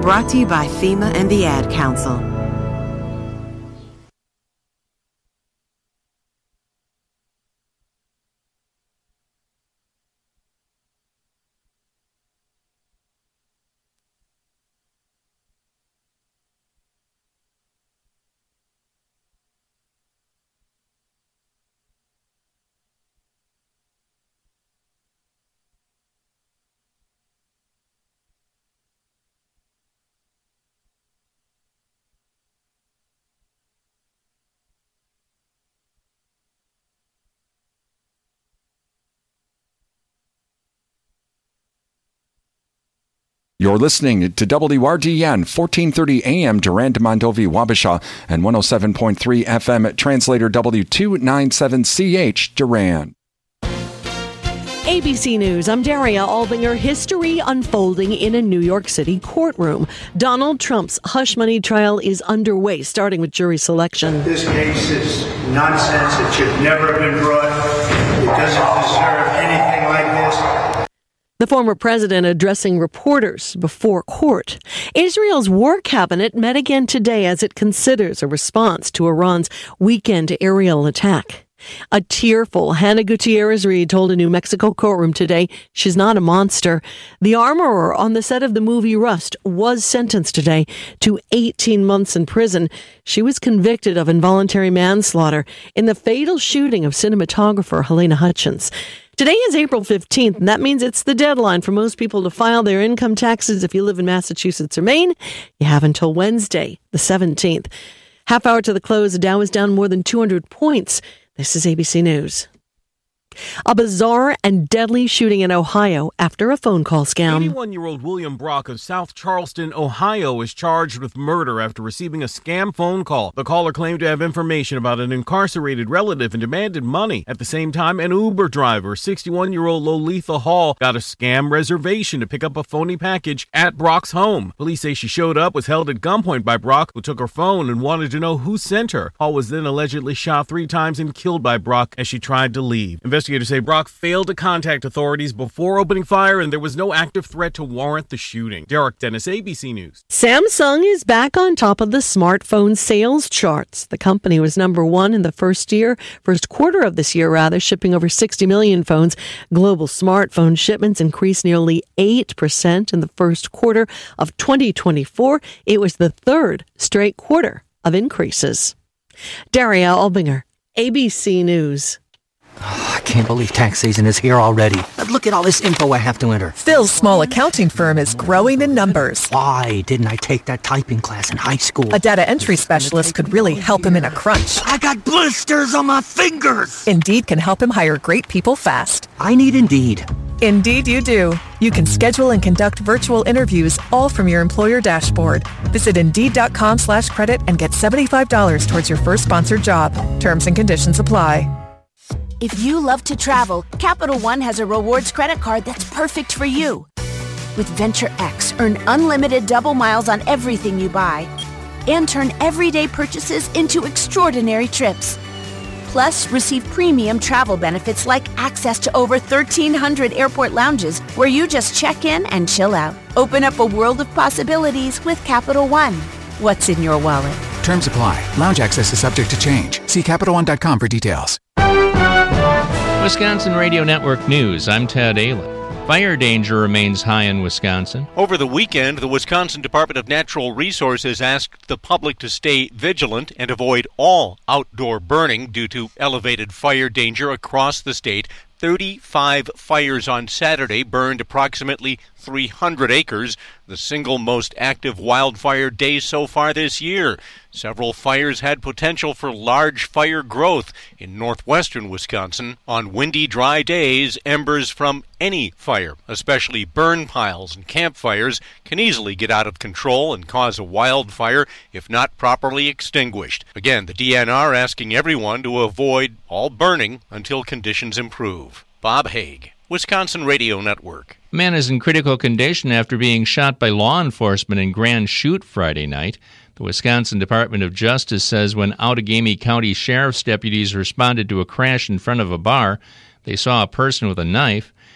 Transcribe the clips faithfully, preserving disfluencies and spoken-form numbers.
Brought to you by FEMA and the Ad Council. You're listening to W R D N, fourteen thirty A M, Durand, Mondovi, Wabasha, and one oh seven point three F M translator W two ninety-seven C H, Durand. A B C News, I'm Daria Albinger. History unfolding in a New York City courtroom. Donald Trump's hush money trial is underway, starting with jury selection. This case is nonsense. It should never have been brought. It doesn't deserve anything like this. The former president addressing reporters before court. Israel's war cabinet met again today as it considers a response to Iran's weekend aerial attack. A tearful Hannah Gutierrez-Reed told a New Mexico courtroom today she's not a monster. The armorer on the set of the movie Rust was sentenced today to eighteen months in prison. She was convicted of involuntary manslaughter in the fatal shooting of cinematographer Helena Hutchins. Today is April fifteenth, and that means it's the deadline for most people to file their income taxes. If you live in Massachusetts or Maine, you have until Wednesday, the seventeenth. Half hour to the close, the Dow is down more than two hundred points. This is A B C News. A bizarre and deadly shooting in Ohio after a phone call scam. eighty-one-year-old William Brock of South Charleston, Ohio, is charged with murder after receiving a scam phone call. The caller claimed to have information about an incarcerated relative and demanded money. At the same time, an Uber driver, sixty-one-year-old Lolitha Hall, got a scam reservation to pick up a phony package at Brock's home. Police say she showed up, was held at gunpoint by Brock, who took her phone and wanted to know who sent her. Hall was then allegedly shot three times and killed by Brock as she tried to leave. Investigators say Brock failed to contact authorities before opening fire, and there was no active threat to warrant the shooting. Derek Dennis, A B C News. Samsung is back on top of the smartphone sales charts. The company was number one in the first year, first quarter of this year, rather, shipping over sixty million phones. Global smartphone shipments increased nearly eight percent in the first quarter of twenty twenty-four. It was the third straight quarter of increases. Daria Albinger, A B C News. Oh, I can't believe tax season is here already. Look at all this info I have to enter. Phil's small accounting firm is growing in numbers. Why didn't I take that typing class in high school? A data entry specialist could really help him in a crunch. I got blisters on my fingers. Indeed can help him hire great people fast. I need Indeed. Indeed you do. You can schedule and conduct virtual interviews all from your employer dashboard. Visit Indeed.com slash credit and get seventy-five dollars towards your first sponsored job. Terms and conditions apply. If you love to travel, Capital One has a rewards credit card that's perfect for you. With Venture X, earn unlimited double miles on everything you buy and turn everyday purchases into extraordinary trips. Plus, receive premium travel benefits like access to over thirteen hundred airport lounges where you just check in and chill out. Open up a world of possibilities with Capital One. What's in your wallet? Terms apply. Lounge access is subject to change. See Capital One dot com for details. Wisconsin Radio Network News, I'm Ted Aylen. Fire danger remains high in Wisconsin. Over the weekend, the Wisconsin Department of Natural Resources asked the public to stay vigilant and avoid all outdoor burning due to elevated fire danger across the state. thirty-five fires on Saturday burned approximately three hundred acres, the single most active wildfire day so far this year. Several fires had potential for large fire growth in northwestern Wisconsin. On windy, dry days, embers from any fire, especially burn piles and campfires, can easily get out of control and cause a wildfire if not properly extinguished. Again, the D N R asking everyone to avoid all burning until conditions improve. Bob Haig, Wisconsin Radio Network. A man is in critical condition after being shot by law enforcement in Grand Chute Friday night. The Wisconsin Department of Justice says when Outagamie County Sheriff's deputies responded to a crash in front of a bar, they saw a person with a knife.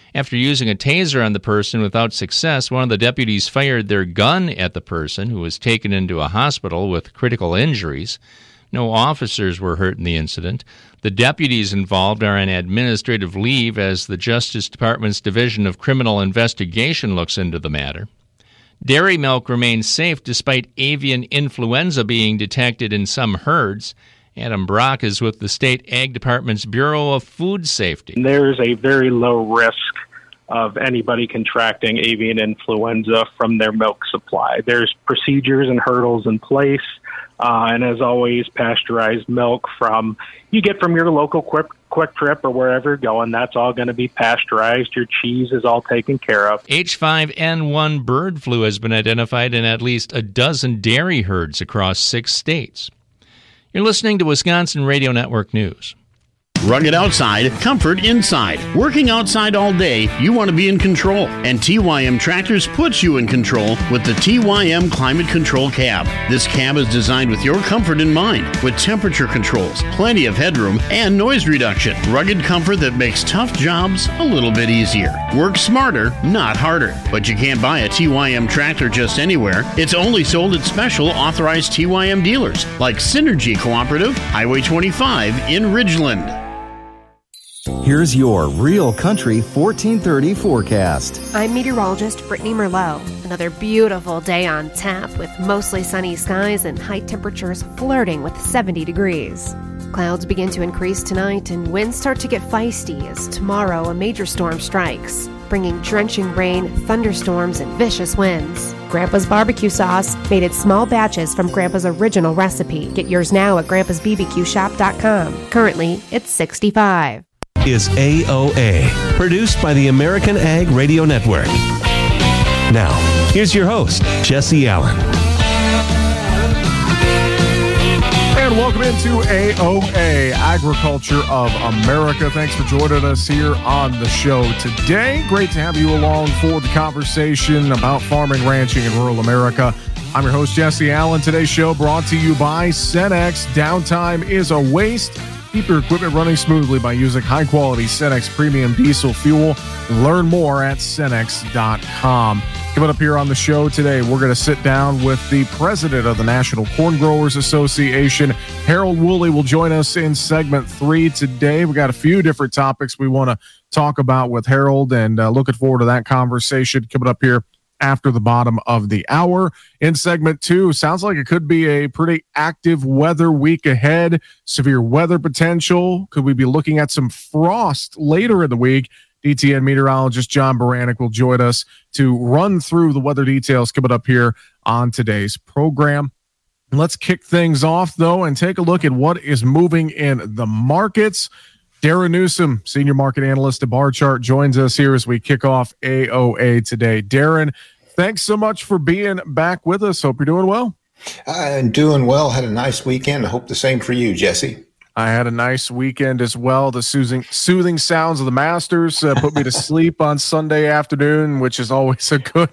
After using a taser on the person without success, one of the deputies fired their gun at the person, who was taken into a hospital with critical injuries. No officers were hurt in the incident. The deputies involved are on administrative leave as the Justice Department's Division of Criminal Investigation looks into the matter. Dairy milk remains safe despite avian influenza being detected in some herds. Adam Brock is with the State Ag Department's Bureau of Food Safety. There's a very low risk of anybody contracting avian influenza from their milk supply. There's procedures and hurdles in place, uh, and as always, pasteurized milk from you get from your local quick, quick Trip or wherever you're going, that's all going to be pasteurized. Your cheese is all taken care of. H five N one bird flu has been identified in at least a dozen dairy herds across six states. You're listening to Wisconsin Radio Network News. Rugged outside, comfort inside. Working outside all day, you want to be in control. And T Y M Tractors puts you in control with the T Y M Climate Control Cab. This cab is designed with your comfort in mind, with temperature controls, plenty of headroom, and noise reduction. Rugged comfort that makes tough jobs a little bit easier. Work smarter, not harder. But you can't buy a T Y M tractor just anywhere. It's only sold at special authorized T Y M dealers, like Synergy Cooperative, Highway twenty-five in Ridgeland. Here's your Real Country fourteen thirty forecast. I'm meteorologist Brittany Merlot. Another beautiful day on tap with mostly sunny skies and high temperatures flirting with seventy degrees. Clouds begin to increase tonight and winds start to get feisty as tomorrow a major storm strikes, bringing drenching rain, thunderstorms, and vicious winds. Grandpa's barbecue sauce, made in small batches from Grandpa's original recipe. Get yours now at grandpas b b q shop dot com. Currently, it's sixty-five. Is A O A, produced by the American Ag Radio Network. Now, here's your host, Jesse Allen. And welcome into A O A, Agriculture of America. Thanks for joining us here on the show today. Great to have you along for the conversation about farming, ranching, and rural America. I'm your host, Jesse Allen. Today's show brought to you by Cenex. Downtime is a waste. Keep your equipment running smoothly by using high-quality Cenex premium diesel fuel. Learn more at Cenex dot com. Coming up here on the show today, we're going to sit down with the president of the National Corn Growers Association. Harold Woolley will join us in segment three today. We got a few different topics we want to talk about with Harold, and uh, looking forward to that conversation coming up here after the bottom of the hour. In segment two, sounds like it could be a pretty active weather week ahead. Severe weather potential. Could we be looking at some frost later in the week? D T N meteorologist John Baranek will join us to run through the weather details coming up here on today's program. Let's kick things off, though, and take a look at what is moving in the markets. Darren Newsom, senior market analyst at Barchart, joins us here as we kick off A O A today. Darren, thanks so much for being back with us. Hope you're doing well. I'm doing well. Had a nice weekend. I hope the same for you, Jesse. I had a nice weekend as well. The soothing, soothing sounds of the Masters uh, put me to sleep on Sunday afternoon, which is always a good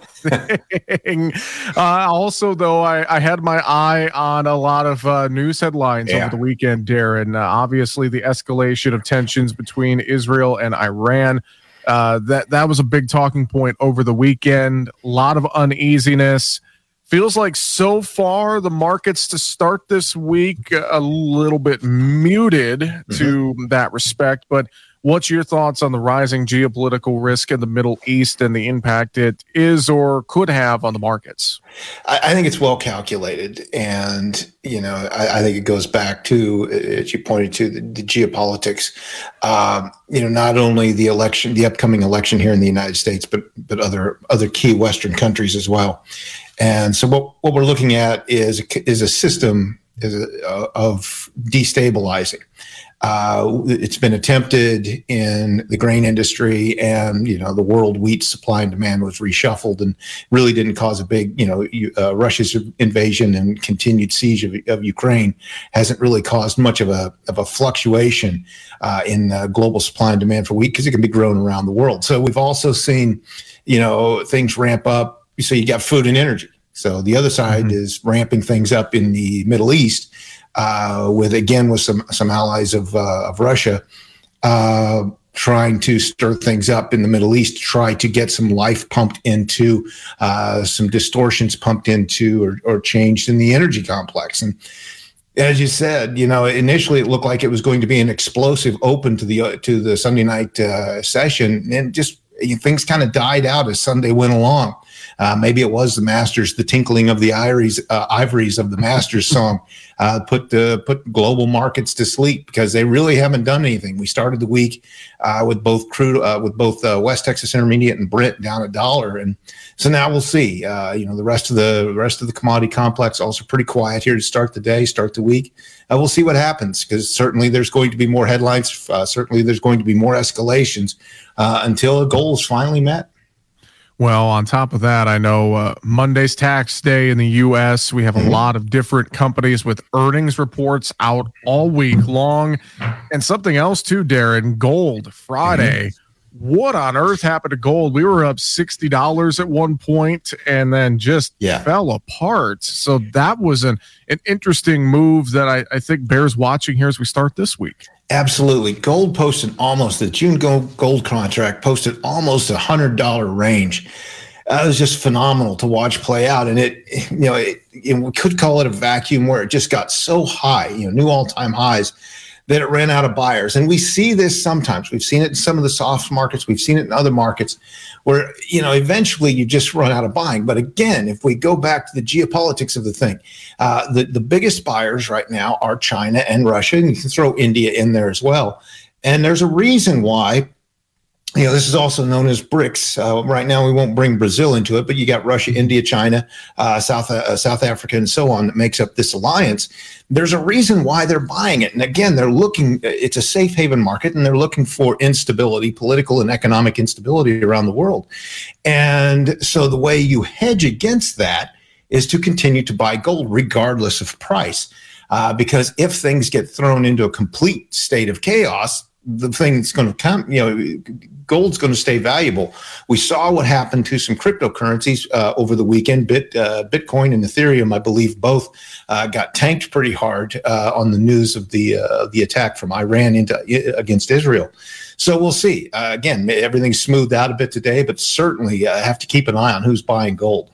thing. Uh, also, though, I, I had my eye on a lot of uh, news headlines yeah. over the weekend, Darren. Uh, obviously, the escalation of tensions between Israel and Iran. Uh, that, that was a big talking point over the weekend. A lot of uneasiness. Feels like so far the markets to start this week a little bit muted mm-hmm. to that respect. But what's your thoughts on the rising geopolitical risk in the Middle East and the impact it is or could have on the markets? I, I think it's well calculated. And, you know, I, I think it goes back to, as you pointed to, the, the geopolitics. Um, you know, not only the election, the upcoming election here in the United States, but but other other key Western countries as well. And so what, what we're looking at is is a system is a, uh, of destabilizing. Uh, it's been attempted in the grain industry, and you know the world wheat supply and demand was reshuffled, and really didn't cause a big, you know, uh, Russia's invasion and continued siege of, of Ukraine hasn't really caused much of a of a fluctuation uh, in uh, global supply and demand for wheat because it can be grown around the world. So we've also seen, you know, things ramp up. So you got food and energy. So the other side mm-hmm. is ramping things up in the Middle East uh, with, again, with some some allies of uh, of Russia. Uh, trying to stir things up in the Middle East, try to get some life pumped into, uh, some distortions pumped into or, or changed in the energy complex. And as you said, you know, initially it looked like it was going to be an explosive open to the uh, to the Sunday night uh, session, and just you know, things kind of died out as Sunday went along. Uh, maybe it was the Masters, the tinkling of the ivories, uh, ivories of the Masters song uh, put the put global markets to sleep, because they really haven't done anything. We started the week uh, with both crude, uh, with both uh, West Texas Intermediate and Brent down a dollar, and so now we'll see. Uh, you know, the rest of the rest of the commodity complex also pretty quiet here to start the day, start the week. Uh, we'll see what happens, because certainly there's going to be more headlines. Uh, certainly there's going to be more escalations uh, until a goal is finally met. Well, on top of that, I know uh, Monday's tax day in the U S. We have a lot of different companies with earnings reports out all week long. And something else too, Darren, gold Friday. What on earth happened to gold? We were up sixty dollars at one point and then just yeah. fell apart. So that was an, an interesting move that I, I think bears watching here as we start this week. Absolutely. Gold posted almost, the June gold, gold contract posted almost a one hundred dollars range. Uh, it was just phenomenal to watch play out. And it, you know, it, it, we could call it a vacuum where it just got so high, you know, new all-time highs, that it ran out of buyers. And we see this sometimes. We've seen it in some of the soft markets. We've seen it in other markets where, you know, eventually you just run out of buying. But again, if we go back to the geopolitics of the thing, uh, the, the biggest buyers right now are China and Russia, and you can throw India in there as well. And there's a reason why. You know, this is also known as BRICS. Uh, right now, we won't bring Brazil into it, but you got Russia, India, China, uh, South uh, South Africa, and so on that makes up this alliance. There's a reason why they're buying it. And again, they're looking, it's a safe haven market, and they're looking for instability, political and economic instability around the world. And so the way you hedge against that is to continue to buy gold regardless of price. Uh, because if things get thrown into a complete state of chaos, the thing that's going to come, you know, gold's going to stay valuable. We saw what happened to some cryptocurrencies uh, over the weekend. Bit, uh, Bitcoin and Ethereum, I believe, both uh, got tanked pretty hard uh, on the news of the uh, the attack from Iran into against Israel. So we'll see. Uh, again, everything's smoothed out a bit today, but certainly uh, have to keep an eye on who's buying gold.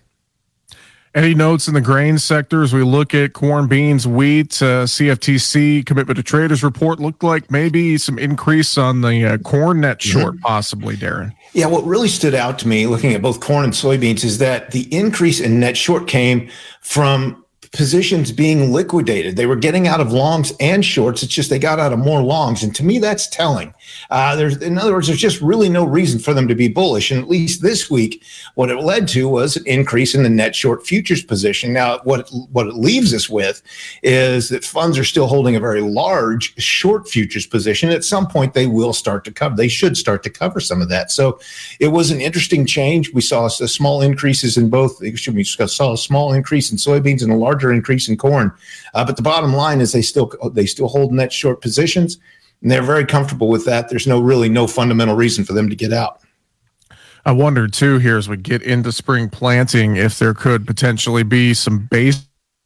Any notes in the grain sector as we look at corn, beans, wheat, uh, C F T C, Commitment to Traders report looked like maybe some increase on the uh, corn net short, mm-hmm. possibly, Darren? Yeah, what really stood out to me looking at both corn and soybeans is that the increase in net short came from positions being liquidated. They were getting out of longs and shorts. It's just they got out of more longs. And to me, that's telling. Uh, there's, in other words, there's just really no reason for them to be bullish. And at least this week, what it led to was an increase in the net short futures position. Now, what it, what it leaves us with is that funds are still holding a very large short futures position. At some point, they will start to cover. They should start to cover some of that. So it was an interesting change. We saw a small increases in both. Excuse me, we saw a small increase in soybeans and a large increase in corn, uh, but the bottom line is they still they still hold net short positions, and they're very comfortable with that. There's no really no fundamental reason for them to get out. I wonder too here as we get into spring planting if there could potentially be some base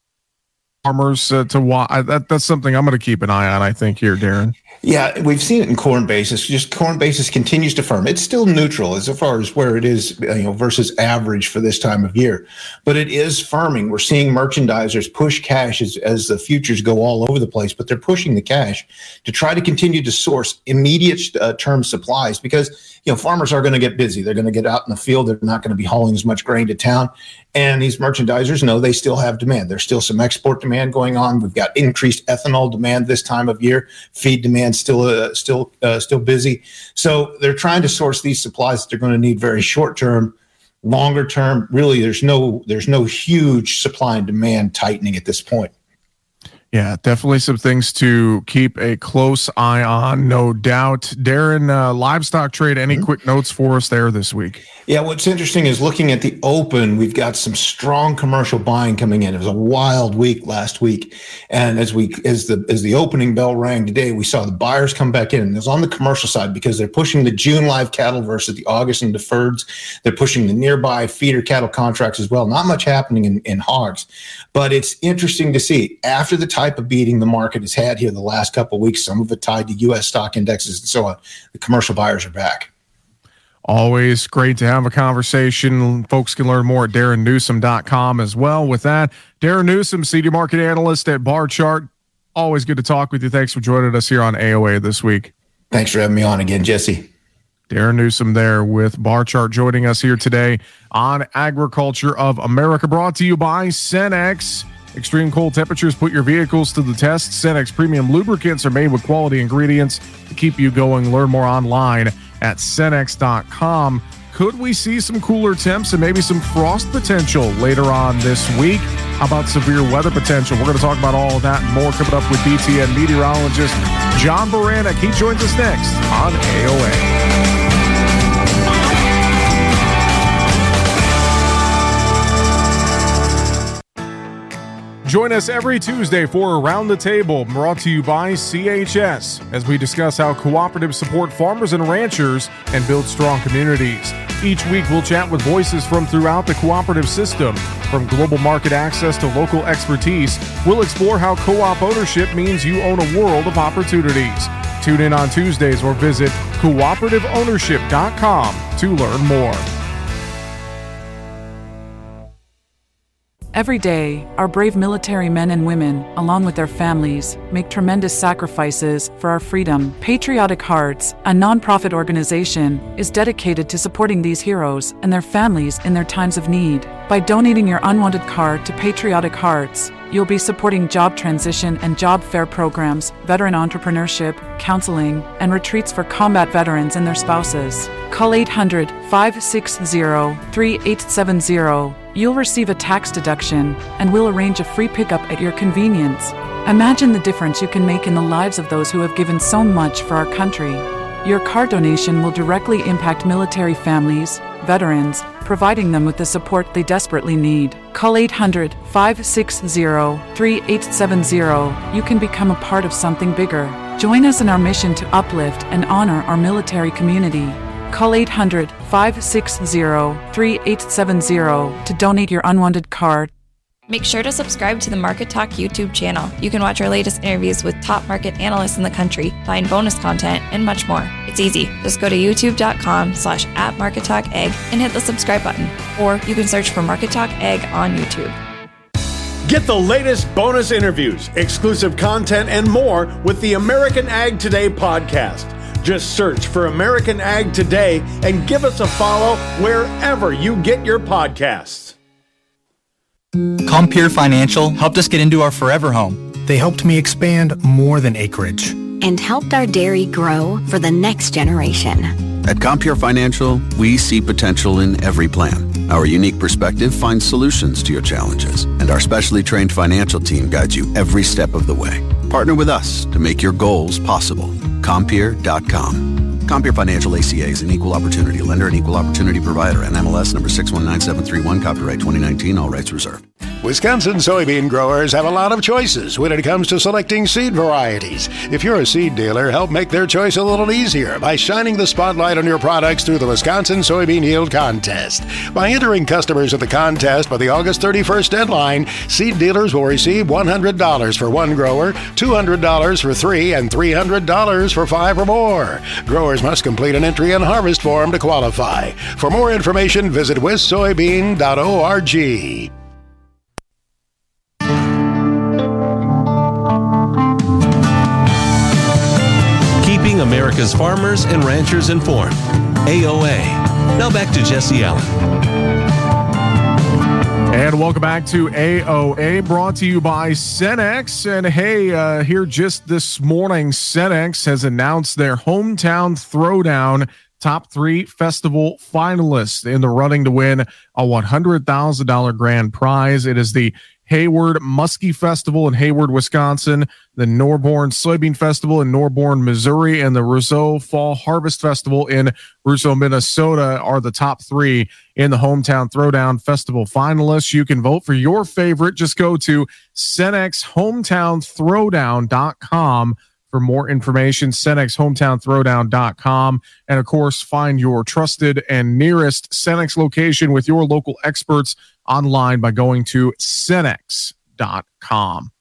farmers uh, to watch. That that's something I'm going to keep an eye on, I think, here, Darren. Yeah, we've seen it in corn basis. Just corn basis continues to firm. It's still neutral as far as where it is, you know, versus average for this time of year, but it is firming. We're seeing merchandisers push cash as, as the futures go all over the place, but they're pushing the cash to try to continue to source immediate uh, term supplies because, you know, farmers are going to get busy. They're going to get out in the field. They're not going to be hauling as much grain to town. And these merchandisers know they still have demand. There's still some export demand going on. We've got increased ethanol demand this time of year. Feed demand still uh, still uh, still busy. So they're trying to source these supplies that they're going to need very short term, longer term. Really, there's no there's no huge supply and demand tightening at this point. Yeah, definitely some things to keep a close eye on, no doubt. Darren, uh, livestock trade, any mm-hmm. quick notes for us there this week? Yeah, what's interesting is looking at the open, we've got some strong commercial buying coming in. It was a wild week last week. And as we as the as the opening bell rang today, we saw the buyers come back in. And it was on the commercial side because they're pushing the June live cattle versus the August and deferreds. They're pushing the nearby feeder cattle contracts as well. Not much happening in, in hogs. But it's interesting to see after the type of beating the market has had here the last couple of weeks, some of it tied to U S stock indexes and so on, the commercial buyers are back. Always great to have a conversation. Folks can learn more at darren newsom dot com as well. With that, Darren Newsom, senior market analyst at Bar Chart. Always good to talk with you. Thanks for joining us here on A O A this week. Thanks for having me on again, Jesse. Darren Newsom there with Bar Chart joining us here today on Agriculture of America, brought to you by Cenex. Extreme cold temperatures put your vehicles to the test. Cenex premium lubricants are made with quality ingredients to keep you going. Learn more online at cenex dot com. Could we see some cooler temps and maybe some frost potential later on this week? How about severe weather potential? We're going to talk about all of that and more coming up with B T N meteorologist John Baranek. He joins us next on A O A. Join us every Tuesday for Around the Table, brought to you by C H S, as we discuss how cooperatives support farmers and ranchers and build strong communities. Each week, we'll chat with voices from throughout the cooperative system. From global market access to local expertise, we'll explore how co-op ownership means you own a world of opportunities. Tune in on Tuesdays or visit cooperative ownership dot com to learn more. Every day, our brave military men and women, along with their families, make tremendous sacrifices for our freedom. Patriotic Hearts, a nonprofit organization, is dedicated to supporting these heroes and their families in their times of need. By donating your unwanted card to Patriotic Hearts, you'll be supporting job transition and job fair programs, veteran entrepreneurship, counseling, and retreats for combat veterans and their spouses. Call eight hundred, five six zero, three eight seven zero. You'll receive a tax deduction, and we'll arrange a free pickup at your convenience. Imagine the difference you can make in the lives of those who have given so much for our country. Your card donation will directly impact military families, veterans, providing them with the support they desperately need. Call eight hundred, five six zero, three eight seven zero. You can become a part of something bigger. Join us in our mission to uplift and honor our military community. Call eight hundred, five six zero, three eight seven zero to donate your unwanted card. Make sure to subscribe to the Market Talk YouTube channel. You can watch our latest interviews with top market analysts in the country, find bonus content, and much more. It's easy. Just go to youtube.com slash at Market Talk Ag and hit the subscribe button. Or you can search for Market Talk Ag on YouTube. Get the latest bonus interviews, exclusive content, and more with the American Ag Today podcast. Just search for American Ag Today and give us a follow wherever you get your podcasts. Compeer Financial helped us get into our forever home. They helped me expand more than acreage. And helped our dairy grow for the next generation. At Compeer Financial, we see potential in every plan. Our unique perspective finds solutions to your challenges, and our specially trained financial team guides you every step of the way. Partner with us to make your goals possible. Compeer dot com. Compeer Financial A C A is an equal opportunity lender and equal opportunity provider. And M L S number six one nine seven three one. Copyright twenty nineteen. All rights reserved. Wisconsin soybean growers have a lot of choices when it comes to selecting seed varieties. If you're a seed dealer, help make their choice a little easier by shining the spotlight on your products through the Wisconsin Soybean Yield Contest. By entering customers at the contest by the August thirty-first deadline, seed dealers will receive one hundred dollars for one grower, two hundred dollars for three, and three hundred dollars for five or more. Growers must complete an entry and harvest form to qualify. For more information, visit wis soybean dot org. Keeping America's farmers and ranchers informed. A O A. Now back to Jesse Allen. And welcome back to A O A, brought to you by Cenex. And hey, uh, here just this morning, Cenex has announced their Hometown Throwdown top three festival finalists in the running to win a one hundred thousand dollars grand prize. It is the Hayward Muskie Festival in Hayward, Wisconsin, the Norborn Soybean Festival in Norborn, Missouri, and the Rousseau Fall Harvest Festival in Rousseau, Minnesota are the top three in the Hometown Throwdown Festival finalists. You can vote for your favorite. Just go to cenex hometown throwdown dot com for more information, cenex hometown throwdown dot com. And of course, find your trusted and nearest Cenex location with your local experts online by going to cenex dot com.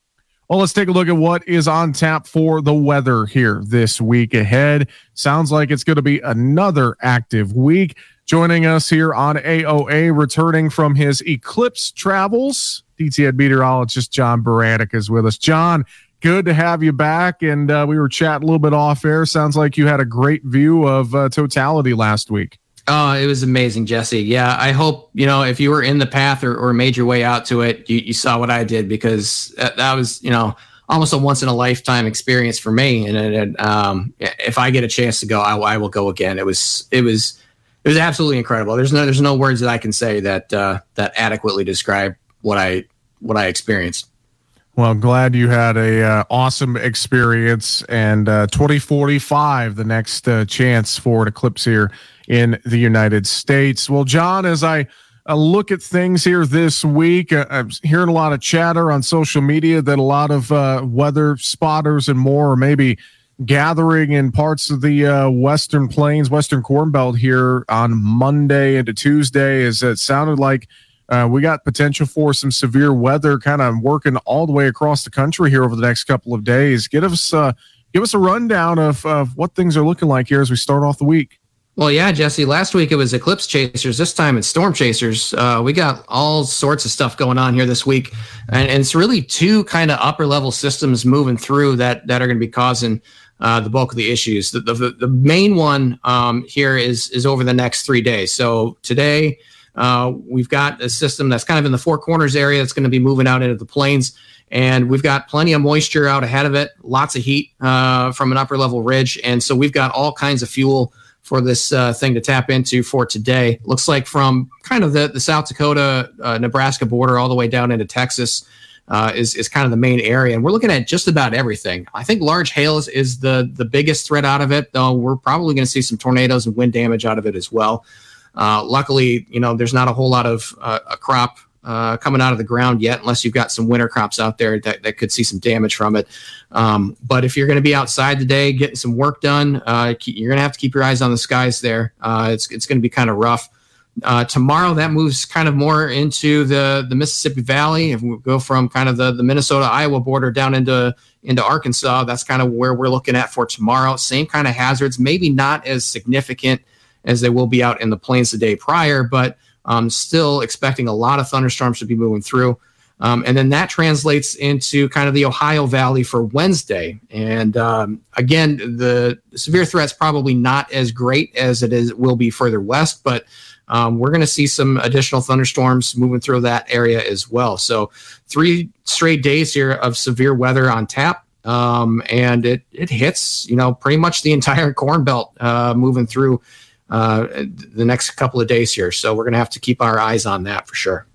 Well, let's take a look at what is on tap for the weather here this week ahead. Sounds like it's going to be another active week. Joining us here on A O A, returning from his Eclipse travels, D T N meteorologist John Baranek is with us. John, good to have you back. And uh, we were chatting a little bit off air. Sounds like you had a great view of uh, totality last week. Oh, it was amazing, Jesse. Yeah, I hope, you know, if you were in the path or, or made your way out to it, you, you saw what I did, because that, that was, you know, almost a once in a lifetime experience for me. And it, um, if I get a chance to go, I, I will go again. It was, it was, it was absolutely incredible. There's no, there's no words that I can say that, uh, that adequately describe what I, what I experienced. Well, glad you had a uh, awesome experience, and uh, twenty forty-five, the next uh, chance for an eclipse here in the United States. Well, John, as I uh, look at things here this week, uh, I'm hearing a lot of chatter on social media that a lot of uh, weather spotters and more are maybe gathering in parts of the uh, Western Plains, Western Corn Belt here on Monday into Tuesday, as it sounded like uh, we got potential for some severe weather kind of working all the way across the country here over the next couple of days. Give us, uh, give us a rundown of, of what things are looking like here as we start off the week. Well, yeah, Jesse, last week it was eclipse chasers. This time it's storm chasers. Uh, we got all sorts of stuff going on here this week. And, and it's really two kind of upper level systems moving through that, that are going to be causing uh, the bulk of the issues. The, the, the main one um, here is, is over the next three days. So today uh, we've got a system that's kind of in the Four Corners area that's going to be moving out into the plains. And we've got plenty of moisture out ahead of it, lots of heat uh, from an upper level ridge. And so we've got all kinds of fuel for this uh, thing to tap into for today. Looks like from kind of the, the South Dakota, uh, Nebraska border all the way down into Texas uh, is, is kind of the main area. And we're looking at just about everything. I think large hail is, is the, the biggest threat out of it, though we're probably going to see some tornadoes and wind damage out of it as well. Uh, luckily, you know, there's not a whole lot of uh, a crop Uh, coming out of the ground yet, unless you've got some winter crops out there that, that could see some damage from it. Um, but if you're going to be outside today, getting some work done, uh, you're going to have to keep your eyes on the skies there. Uh, it's it's going to be kind of rough. Uh, tomorrow, that moves kind of more into the, the Mississippi Valley. If we go from kind of the, the Minnesota-Iowa border down into, into Arkansas, that's kind of where we're looking at for tomorrow. Same kind of hazards, maybe not as significant as they will be out in the plains the day prior, but Um, still expecting a lot of thunderstorms to be moving through. Um, and then that translates into kind of the Ohio Valley for Wednesday. And um, again, the severe threat's probably not as great as it is will be further west, but um, we're going to see some additional thunderstorms moving through that area as well. So three straight days here of severe weather on tap. Um, and it, it hits, you know, pretty much the entire Corn Belt uh, moving through uh the next couple of days here. So we're going to have to keep our eyes on that for sure.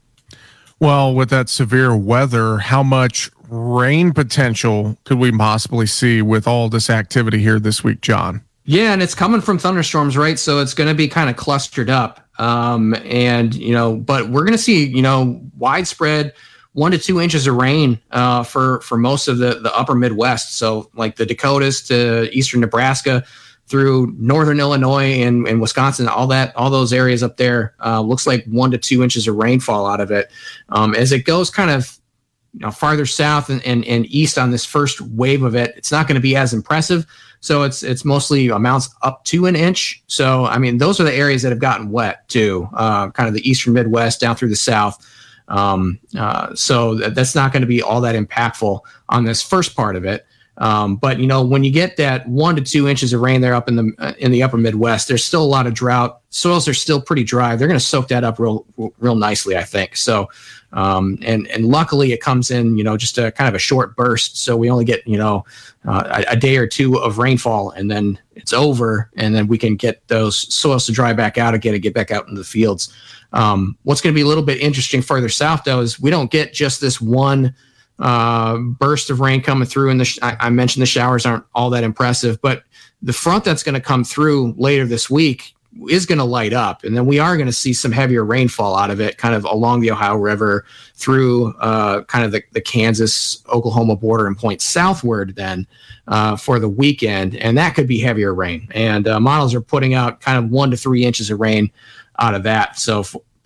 Well, with that severe weather, how much rain potential could we possibly see with all this activity here this week, John? Yeah, and it's coming from thunderstorms, right? So it's going to be kind of clustered up. Um, and, you know, but we're going to see, you know, widespread one to two inches of rain uh, for, for most of the, the upper Midwest. So like the Dakotas to eastern Nebraska, through northern Illinois and, and Wisconsin, all that, all those areas up there, uh, looks like one to two inches of rainfall out of it. Um, as it goes kind of, you know, farther south and, and, and east on this first wave of it, it's not going to be as impressive. So it's it's mostly amounts up to an inch. So, I mean, those are the areas that have gotten wet too, uh, kind of the eastern Midwest down through the south. Um, uh, so that, that's not going to be all that impactful on this first part of it. Um, but, you know, when you get that one to two inches of rain there up in the uh, in the upper Midwest, there's still a lot of drought. Soils are still pretty dry. They're going to soak that up real, real nicely, I think. So, um, and and luckily it comes in, you know, just a kind of a short burst. So we only get, you know, uh, a, a day or two of rainfall, and then it's over, and then we can get those soils to dry back out again and get back out into the fields. Um, what's going to be a little bit interesting further south, though, is we don't get just this one uh burst of rain coming through, and the sh- I, I mentioned the showers aren't all that impressive, but the front that's going to come through later this week is going to light up, and then we are going to see some heavier rainfall out of it, kind of along the Ohio River through uh kind of the, the Kansas Oklahoma border and point southward then uh for the weekend, and that could be heavier rain, and uh, models are putting out kind of one to three inches of rain out of that. So f-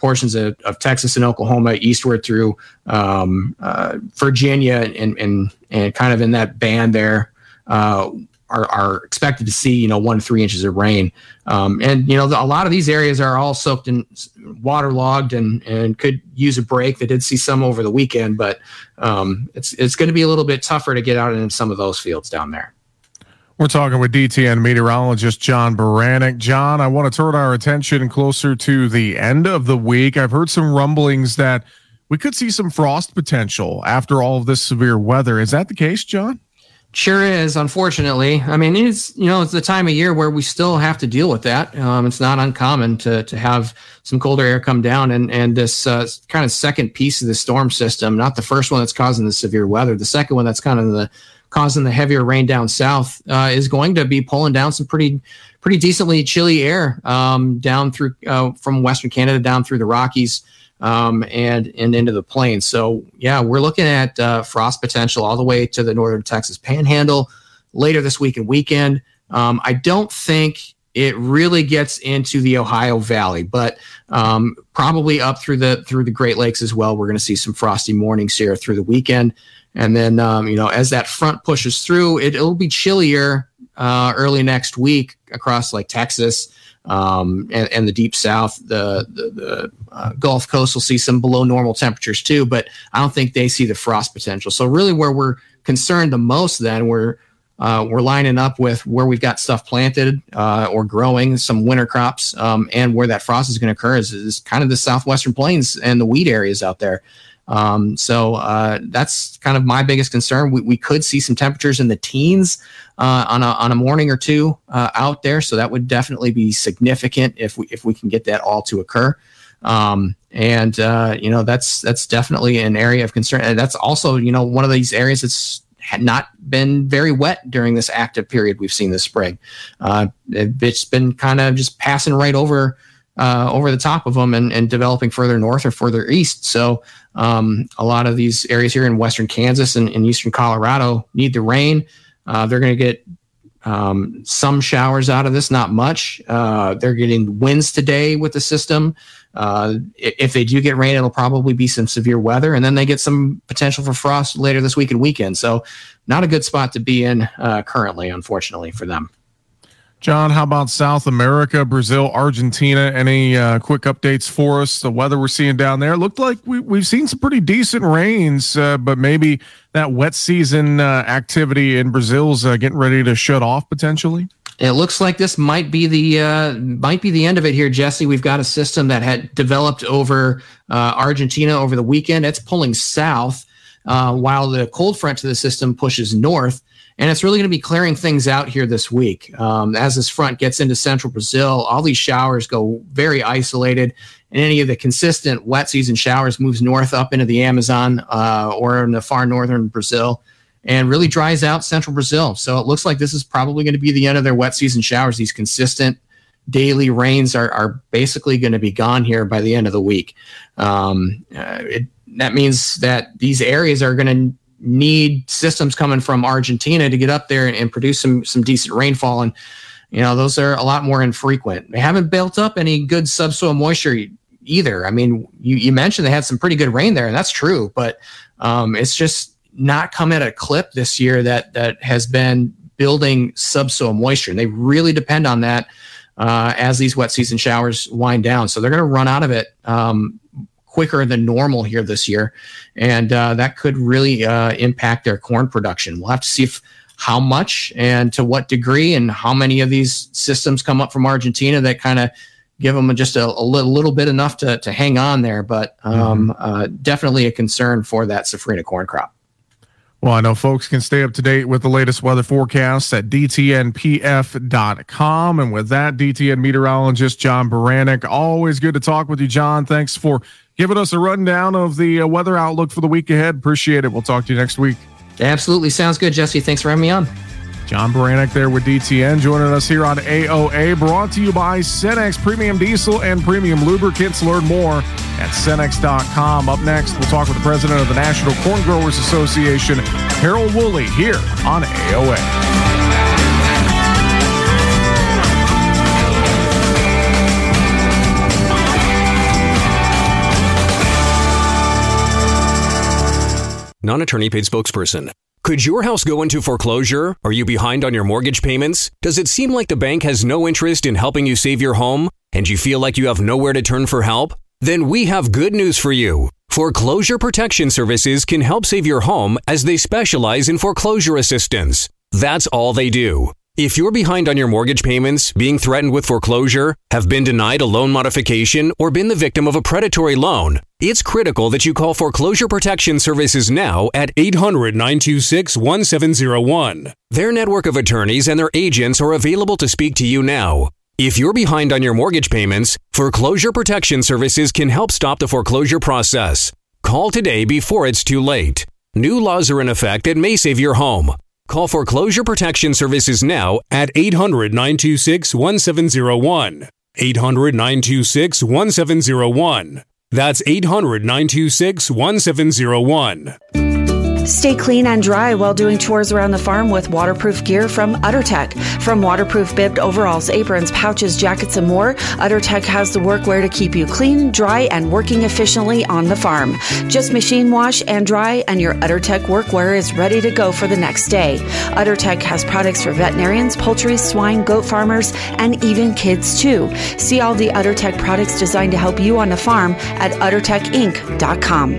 portions of, of Texas and Oklahoma eastward through um, uh, Virginia and, and and kind of in that band there uh, are, are expected to see, you know, one to three inches of rain. Um, and, you know, the, a lot of these areas are all soaked and waterlogged and, and could use a break. They did see some over the weekend, but um, it's, it's going to be a little bit tougher to get out in some of those fields down there. We're talking with D T N meteorologist John Baranek. John, I want to turn our attention closer to the end of the week. I've heard some rumblings that we could see some frost potential after all of this severe weather. Is that the case, John? Sure is, unfortunately. I mean, it's, you know, it's the time of year where we still have to deal with that. Um, it's not uncommon to to have some colder air come down, and and this uh, kind of second piece of the storm system, not the first one that's causing the severe weather, the second one that's kind of the causing the heavier rain down south, uh, is going to be pulling down some pretty pretty decently chilly air um, down through uh, from Western Canada down through the Rockies. Um, and, and into the plains. So yeah, we're looking at uh, frost potential all the way to the northern Texas Panhandle later this week and weekend. Um, I don't think it really gets into the Ohio Valley, but um, probably up through the through the Great Lakes as well. We're going to see some frosty mornings here through the weekend, and then um, you know, as that front pushes through, it, it'll be chillier uh, early next week across like Texas. Um, and, and the deep south, the the, the uh, Gulf Coast will see some below normal temperatures too, but I don't think they see the frost potential. So really, where we're concerned the most, then we're uh, we're lining up with where we've got stuff planted uh, or growing, some winter crops, um, and where that frost is going to occur is, is kind of the southwestern plains and the wheat areas out there. Um, so uh, that's kind of my biggest concern. We, we could see some temperatures in the teens uh, on a on a morning or two uh, out there. So that would definitely be significant if we if we can get that all to occur. Um, and uh, you know, that's that's definitely an area of concern. And that's also, you know, one of these areas that's had not been very wet during this active period we've seen this spring. Uh, it, it's been kind of just passing right over. Uh, over the top of them and, and developing further north or further east. So um, a lot of these areas here in western Kansas and, and eastern Colorado need the rain. Uh, they're going to get um, some showers out of this, not much. Uh, they're getting winds today with the system. Uh, if they do get rain, it'll probably be some severe weather, and then they get some potential for frost later this week and weekend. So not a good spot to be in uh, currently, unfortunately, for them. John, how about South America, Brazil, Argentina? Any uh, quick updates for us? The weather we're seeing down there looked like we, we've seen some pretty decent rains, uh, but maybe that wet season uh, activity in Brazil's uh, getting ready to shut off potentially. It looks like this might be the uh, might be the end of it here, Jesse. We've got a system that had developed over uh, Argentina over the weekend. It's pulling south uh, while the cold front to the system pushes north. And it's really going to be clearing things out here this week. Um, as this front gets into central Brazil, all these showers go very isolated, and any of the consistent wet season showers moves north up into the Amazon uh, or in the far northern Brazil and really dries out central Brazil. So it looks like this is probably going to be the end of their wet season showers. These consistent daily rains are, are basically going to be gone here by the end of the week. Um, uh, it, that means that these areas are going to need systems coming from Argentina to get up there and, and produce some some decent rainfall, and you know those are a lot more infrequent. They haven't built up any good subsoil moisture either. I mean, you, you mentioned they had some pretty good rain there, and that's true, but um, it's just not come at a clip this year that that has been building subsoil moisture, and they really depend on that uh, as these wet season showers wind down. So they're going to run out of it Um, quicker than normal here this year, and uh, that could really uh, impact their corn production. We'll have to see if, how much and to what degree, and how many of these systems come up from Argentina that kind of give them just a, a little, little bit enough to, to hang on there. But um, mm-hmm. uh, definitely a concern for that safrinha corn crop. Well, I know folks can stay up to date with the latest weather forecasts at D T N P F dot com. And with that, D T N meteorologist John Baranek. Always good to talk with you, John. Thanks for giving us a rundown of the uh, weather outlook for the week ahead. Appreciate it. We'll talk to you next week. Absolutely. Sounds good, Jesse. Thanks for having me on. John Baranek there with D T N, joining us here on A O A, brought to you by Cenex Premium Diesel and Premium Lubricants. Learn more at Cenex dot com. Up next, we'll talk with the president of the National Corn Growers Association, Harold Woolley, here on A O A. non-attorney paid spokesperson. Could your house go into foreclosure? Are you behind on your mortgage payments? Does it seem like the bank has no interest in helping you save your home? And you feel like you have nowhere to turn for help? Then we have good news for you. Foreclosure Protection Services can help save your home as they specialize in foreclosure assistance. That's all they do. If you're behind on your mortgage payments, being threatened with foreclosure, have been denied a loan modification, or been the victim of a predatory loan, it's critical that you call Foreclosure Protection Services now at eight hundred, nine two six, one seven zero one. Their network of attorneys and their agents are available to speak to you now. If you're behind on your mortgage payments, Foreclosure Protection Services can help stop the foreclosure process. Call today before it's too late. New laws are in effect that may save your home. Call Foreclosure Protection Services now at eight hundred, nine two six, one seven zero one. eight hundred, nine two six, one seven zero one. That's eight hundred, nine two six, one seven zero one. Stay clean and dry while doing chores around the farm with waterproof gear from UtterTech. From waterproof bibbed overalls, aprons, pouches, jackets, and more, UtterTech has the workwear to keep you clean, dry, and working efficiently on the farm. Just machine wash and dry, and your UtterTech workwear is ready to go for the next day. UtterTech has products for veterinarians, poultry, swine, goat farmers, and even kids too. See all the UtterTech products designed to help you on the farm at utter tech inc dot com.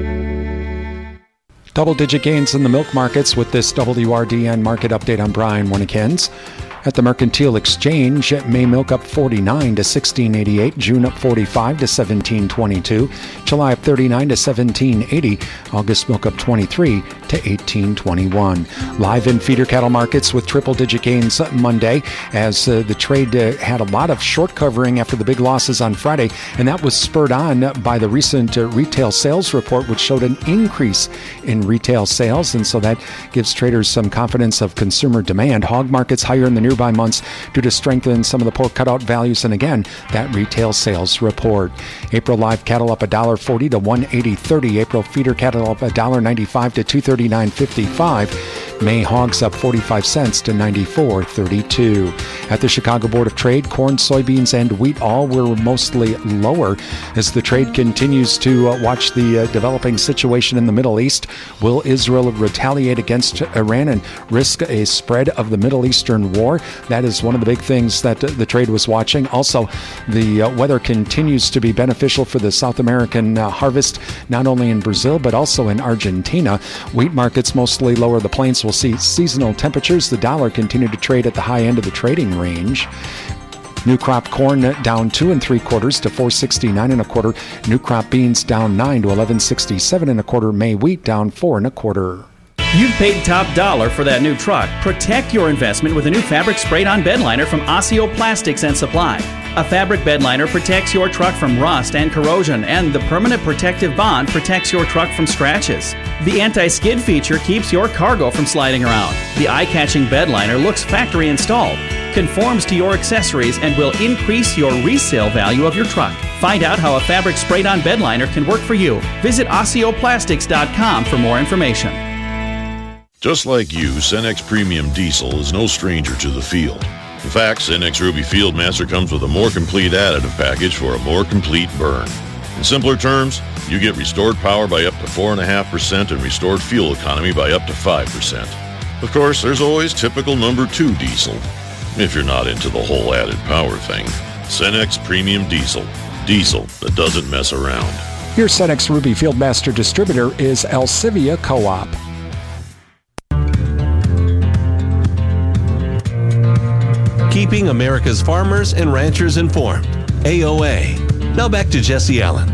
Double-digit gains in the milk markets with this W R D N market update. I'm Brian Winnikins. At the Mercantile Exchange, May milk up forty-nine to sixteen eighty-eight, June up forty-five to seventeen twenty-two, July up thirty-nine to seventeen eighty, August milk up twenty-three to eighteen twenty-one. Live in feeder cattle markets with triple-digit gains Monday as uh, the trade uh, had a lot of short covering after the big losses on Friday, and that was spurred on by the recent uh, retail sales report, which showed an increase in retail sales, and so that gives traders some confidence of consumer demand. Hog markets higher in the nearby months due to strength in some of the pork cutout values, and again, that retail sales report. April live cattle up one dollar forty to one eighty thirty. April feeder cattle up one dollar ninety-five to two thirty-nine fifty-five. May hogs up forty-five cents to ninety-four thirty-two. At the Chicago Board of Trade, corn, soybeans, and wheat all were mostly lower as the trade continues to uh, watch the uh, developing situation in the Middle East. Will Israel retaliate against Iran and risk a spread of the Middle Eastern war? That is one of the big things that uh, the trade was watching. Also, the uh, weather continues to be beneficial for the South American uh, harvest, not only in Brazil, but also in Argentina. Wheat markets mostly lower. The plains will see seasonal temperatures. The dollar continued to trade at the high end of the trading range. New crop corn down two and three quarters to four sixty-nine and a quarter. New crop beans down nine to eleven sixty-seven and a quarter. May wheat down four and a quarter. You've paid top dollar for that new truck. Protect your investment with a new fabric sprayed-on bed liner from Osseo Plastics and Supply. A fabric bed liner protects your truck from rust and corrosion, and the permanent protective bond protects your truck from scratches. The anti-skid feature keeps your cargo from sliding around. The eye-catching bed liner looks factory installed, conforms to your accessories, and will increase your resale value of your truck. Find out how a fabric sprayed-on bed liner can work for you. Visit Osseo Plastics dot com for more information. Just like you, Cenex Premium Diesel is no stranger to the field. In fact, Cenex Ruby Fieldmaster comes with a more complete additive package for a more complete burn. In simpler terms, you get restored power by up to four point five percent and restored fuel economy by up to five percent. Of course, there's always typical number two diesel, if you're not into the whole added power thing. Cenex Premium Diesel. Diesel that doesn't mess around. Your Cenex Ruby Fieldmaster distributor is Alcivia Co-op. Keeping America's farmers and ranchers informed. A O A. Now back to Jesse Allen.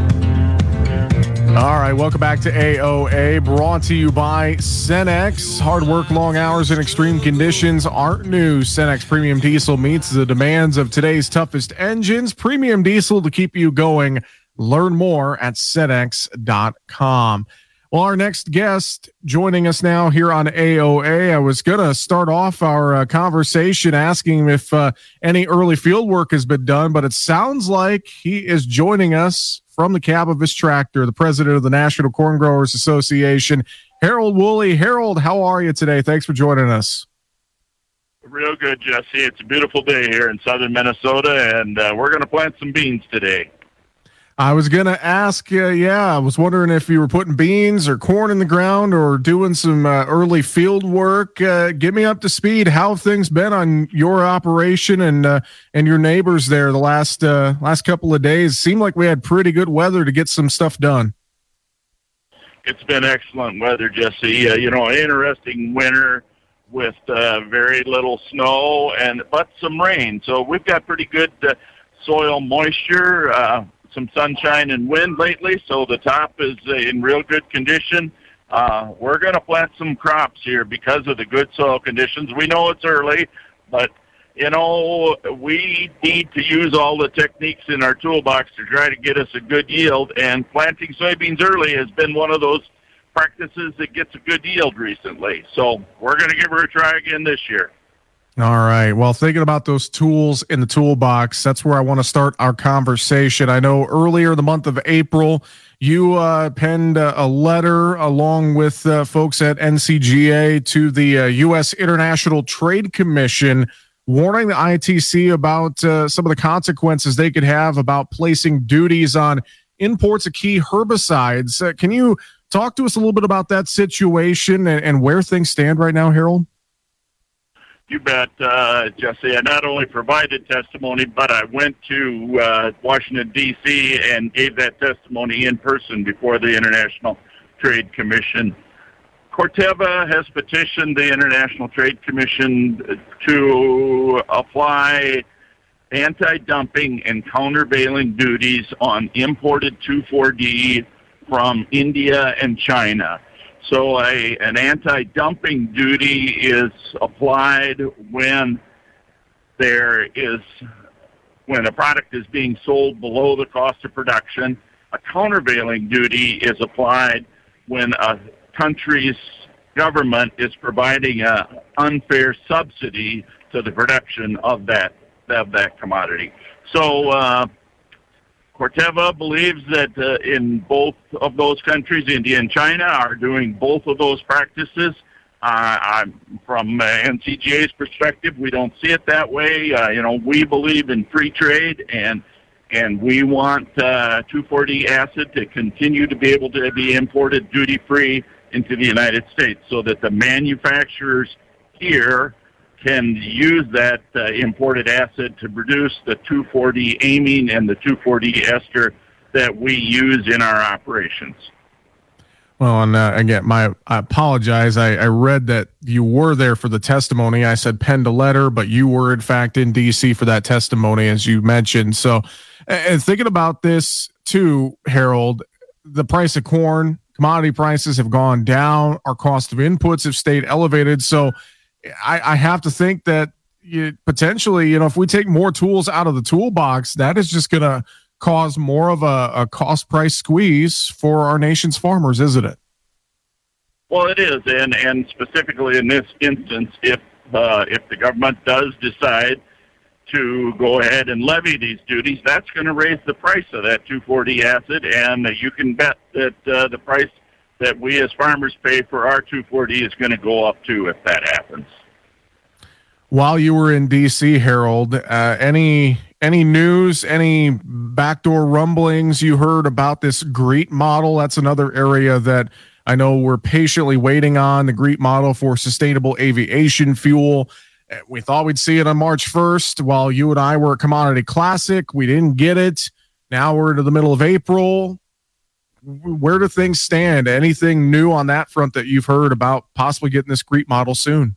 All right, welcome back to A O A, brought to you by Cenex. Hard work, long hours, and extreme conditions aren't new. Cenex Premium Diesel meets the demands of today's toughest engines. Premium Diesel to keep you going. Learn more at Cenex dot com. Well, our next guest joining us now here on A O A, I was going to start off our uh, conversation asking him if uh, any early field work has been done, but it sounds like he is joining us from the cab of his tractor, the president of the National Corn Growers Association, Harold Woolley. Harold, how are you today? Thanks for joining us. Real good, Jesse. It's a beautiful day here in southern Minnesota, and uh, we're going to plant some beans today. I was going to ask, uh, yeah, I was wondering if you were putting beans or corn in the ground or doing some uh, early field work. Uh, get me up to speed. How have things been on your operation and uh, and your neighbors there the last uh, last couple of days? Seemed like we had pretty good weather to get some stuff done. It's been excellent weather, Jesse. Uh, you know, interesting winter with uh, very little snow and but some rain. So we've got pretty good uh, soil moisture. Uh, some sunshine and wind lately, so the top is uh, in real good condition. Uh, we're going to plant some crops here because of the good soil conditions. We know it's early, but, you know, we need to use all the techniques in our toolbox to try to get us a good yield, and planting soybeans early has been one of those practices that gets a good yield recently. So we're going to give her a try again this year. All right. Well, thinking about those tools in the toolbox, that's where I want to start our conversation. I know earlier in the month of April, you uh, penned a, a letter along with uh, folks at N C G A to the uh, U S International Trade Commission, warning the I T C about uh, some of the consequences they could have about placing duties on imports of key herbicides. Uh, can you talk to us a little bit about that situation and, and where things stand right now, Harold? You bet, uh, Jesse. I not only provided testimony, but I went to uh, Washington, D C and gave that testimony in person before the International Trade Commission. Corteva has petitioned the International Trade Commission to apply anti-dumping and countervailing duties on imported two four D from India and China. So a, an anti-dumping duty is applied when there is, when a product is being sold below the cost of production. A countervailing duty is applied when a country's government is providing an unfair subsidy to the production of that, of that commodity. So, uh, Corteva believes that uh, in both of those countries, India and China, are doing both of those practices. Uh, I'm, from uh, N C G A's perspective, we don't see it that way. Uh, you know, we believe in free trade, and and we want uh, two four D acid to continue to be able to be imported duty-free into the United States, so that the manufacturers here can use that uh, imported acid to produce the two four D amine and the two four D ester that we use in our operations. Well, and uh, again, my I apologize. I, I read that you were there for the testimony. I said penned a letter, but you were in fact in D C for that testimony, as you mentioned. So, and thinking about this too, Harold, the price of corn, commodity prices have gone down. Our cost of inputs have stayed elevated. So, I, I have to think that you, potentially, you know, if we take more tools out of the toolbox, that is just going to cause more of a, a cost price squeeze for our nation's farmers, isn't it? Well, it is, and and specifically in this instance, if uh, if the government does decide to go ahead and levy these duties, that's going to raise the price of that two four D acid, and uh, you can bet that uh, the price that we as farmers pay for our two four D is going to go up too if that happens. While you were in D C, Harold, uh, any any news, any backdoor rumblings you heard about this GREET model? That's another area that I know we're patiently waiting on, the GREET model for sustainable aviation fuel. We thought we'd see it on March first while you and I were at Commodity Classic. We didn't get it. Now we're into the middle of April. Where do things stand? Anything new on that front that you've heard about possibly getting this GREET model soon?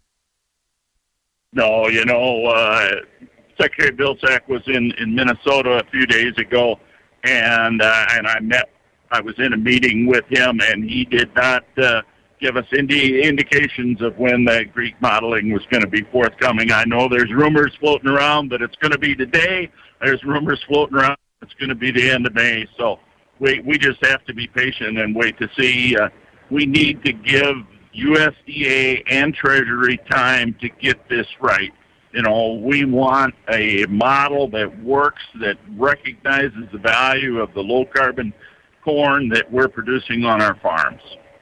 No, you know, uh, Secretary Vilsack was in, in Minnesota a few days ago, and uh, and I met, I was in a meeting with him, and he did not uh, give us indi- indications of when that GREET modeling was going to be forthcoming. I know there's rumors floating around that it's going to be today. There's rumors floating around it's going to be the end of May, so We we just have to be patient and wait to see. Uh, we need to give U S D A and Treasury time to get this right. You know, we want a model that works, that recognizes the value of the low-carbon corn that we're producing on our farms.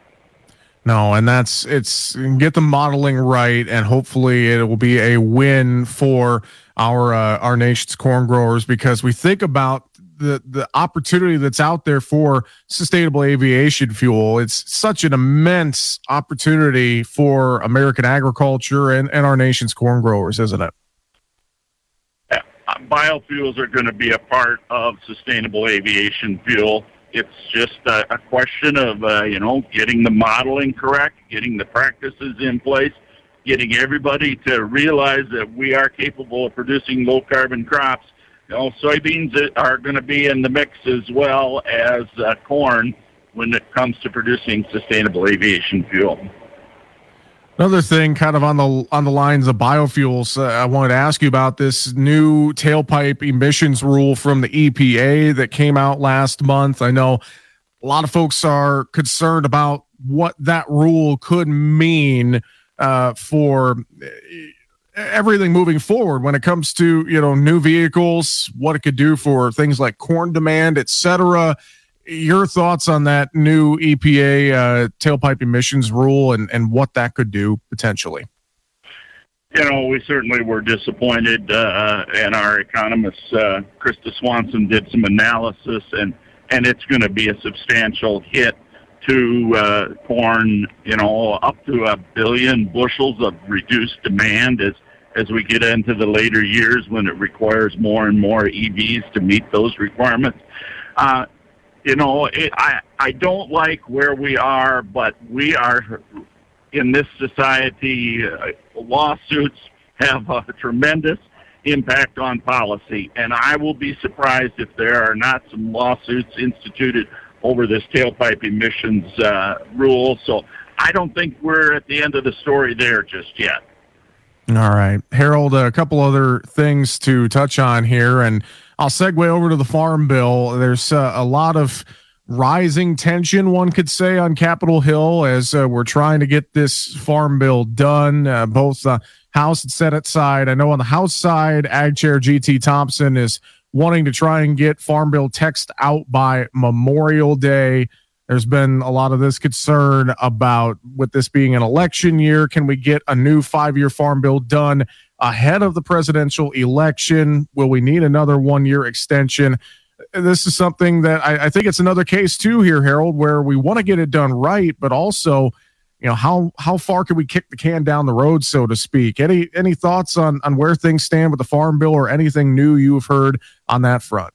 No, and that's it's get the modeling right, and hopefully it will be a win for our uh, our nation's corn growers, because we think about the the opportunity that's out there for sustainable aviation fuel. It's such an immense opportunity for American agriculture and, and our nation's corn growers, isn't it? Yeah. Biofuels are going to be a part of sustainable aviation fuel. It's just a, a question of, uh, you know, getting the modeling correct, getting the practices in place, getting everybody to realize that we are capable of producing low-carbon crops. You know, soybeans are going to be in the mix as well as uh, corn when it comes to producing sustainable aviation fuel. Another thing kind of on the on the lines of biofuels, uh, I wanted to ask you about this new tailpipe emissions rule from the E P A that came out last month. I know a lot of folks are concerned about what that rule could mean uh, for everything moving forward when it comes to, you know, new vehicles, what it could do for things like corn demand, et cetera. Your thoughts on that new E P A uh, tailpipe emissions rule and, and what that could do potentially? You know, we certainly were disappointed, uh, and our economist, uh, Krista Swanson, did some analysis, and, and it's going to be a substantial hit to uh, corn, you know, up to a billion bushels of reduced demand as, as we get into the later years when it requires more and more E Vs to meet those requirements. Uh, you know, it, I, I don't like where we are, but we are in this society. Uh, lawsuits have a tremendous impact on policy, and I will be surprised if there are not some lawsuits instituted over this tailpipe emissions uh, rule. So I don't think we're at the end of the story there just yet. All right, Harold, a couple other things to touch on here, and I'll segue over to the Farm Bill. There's uh, a lot of rising tension, one could say, on Capitol Hill as uh, we're trying to get this Farm Bill done, uh, both the House and Senate side. I know on the House side, Ag Chair G T Thompson is wanting to try and get Farm Bill text out by Memorial Day. There's been a lot of this concern about, with this being an election year, can we get a new five-year Farm Bill done ahead of the presidential election? Will we need another one-year extension? This is something that I, I think it's another case too here, Harold, where we want to get it done right, but also, you know, how how far can we kick the can down the road, so to speak? Any any thoughts on on where things stand with the Farm Bill or anything new you've heard on that front?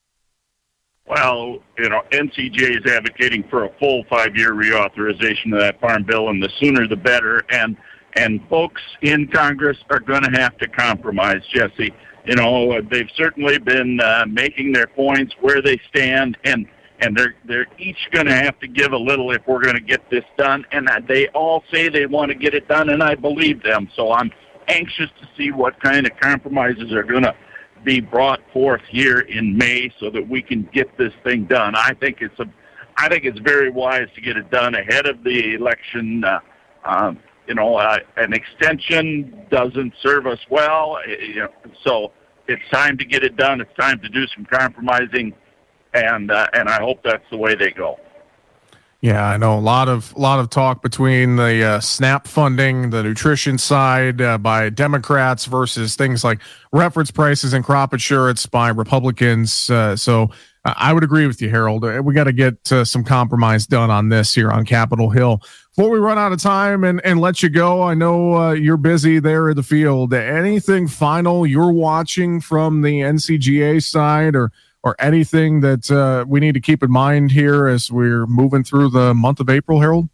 Well, you know, N C J is advocating for a full five-year reauthorization of that Farm Bill, and the sooner the better. And and folks in Congress are going to have to compromise, Jesse. You know, they've certainly been uh, making their points where they stand, and and they're they're each going to have to give a little if we're going to get this done. And they all say they want to get it done, and I believe them. So I'm anxious to see what kind of compromises are going to be brought forth here in May so that we can get this thing done. I think it's a, I think it's very wise to get it done ahead of the election. Uh, um, you know, uh, an extension doesn't serve us well. You know, so it's time to get it done. It's time to do some compromising, and uh, and I hope that's the way they go. Yeah, I know a lot of a lot of talk between the uh, SNAP funding, the nutrition side uh, by Democrats versus things like reference prices and crop insurance by Republicans. Uh, so uh, I would agree with you, Harold. We got to get uh, some compromise done on this here on Capitol Hill. Before we run out of time and, and let you go, I know uh, you're busy there in the field. Anything final you're watching from the N C G A side, or or anything that uh, we need to keep in mind here as we're moving through the month of April, Harold?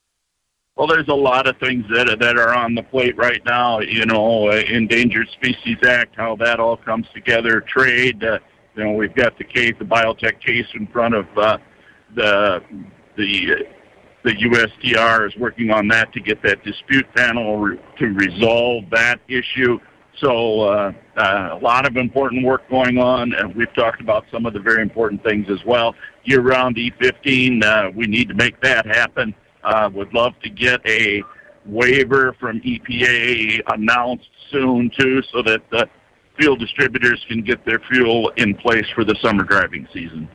Well, there's a lot of things that are, that are on the plate right now. You know, uh, Endangered Species Act, how that all comes together, trade. Uh, you know, we've got the case, the biotech case in front of uh, the the the U S T R is working on that to get that dispute panel re- to resolve that issue. So uh, uh, a lot of important work going on, and we've talked about some of the very important things as well. Year-round E fifteen, uh, we need to make that happen. Uh, would love to get a waiver from E P A announced soon, too, so that the fuel distributors can get their fuel in place for the summer driving season.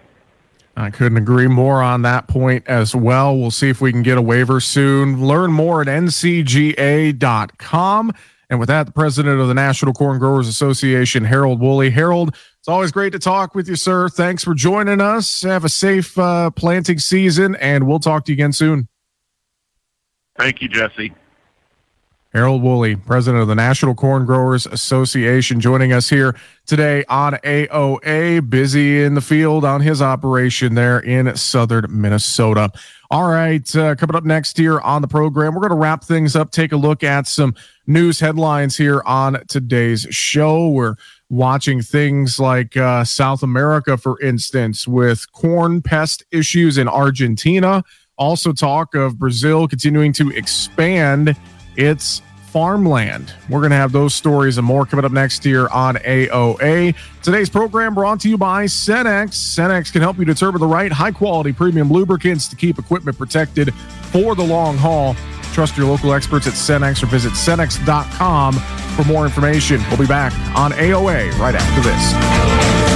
I couldn't agree more on that point as well. We'll see if we can get a waiver soon. Learn more at N C G A dot com. And with that, the president of the National Corn Growers Association, Harold Woolley. Harold, it's It's always great to talk with you, sir. Thanks for joining us. Have a safe uh, planting season, and we'll talk to you again soon. Thank you, Jesse. Harold Woolley, president of the National Corn Growers Association, joining us here today on A O A. Busy in the field on his operation there in southern Minnesota. All right, uh, coming up next here on the program, we're going to wrap things up, take a look at some news headlines here on today's show. We're watching things like uh, South America, for instance, with corn pest issues in Argentina. Also talk of Brazil continuing to expand its farmland. We're going to have those stories and more coming up next here on A O A. Today's program brought to you by Cenex. Cenex can help you determine the right high-quality premium lubricants to keep equipment protected for the long haul. Trust your local experts at Cenex or visit Cenex dot com for more information. We'll be back on A O A right after this.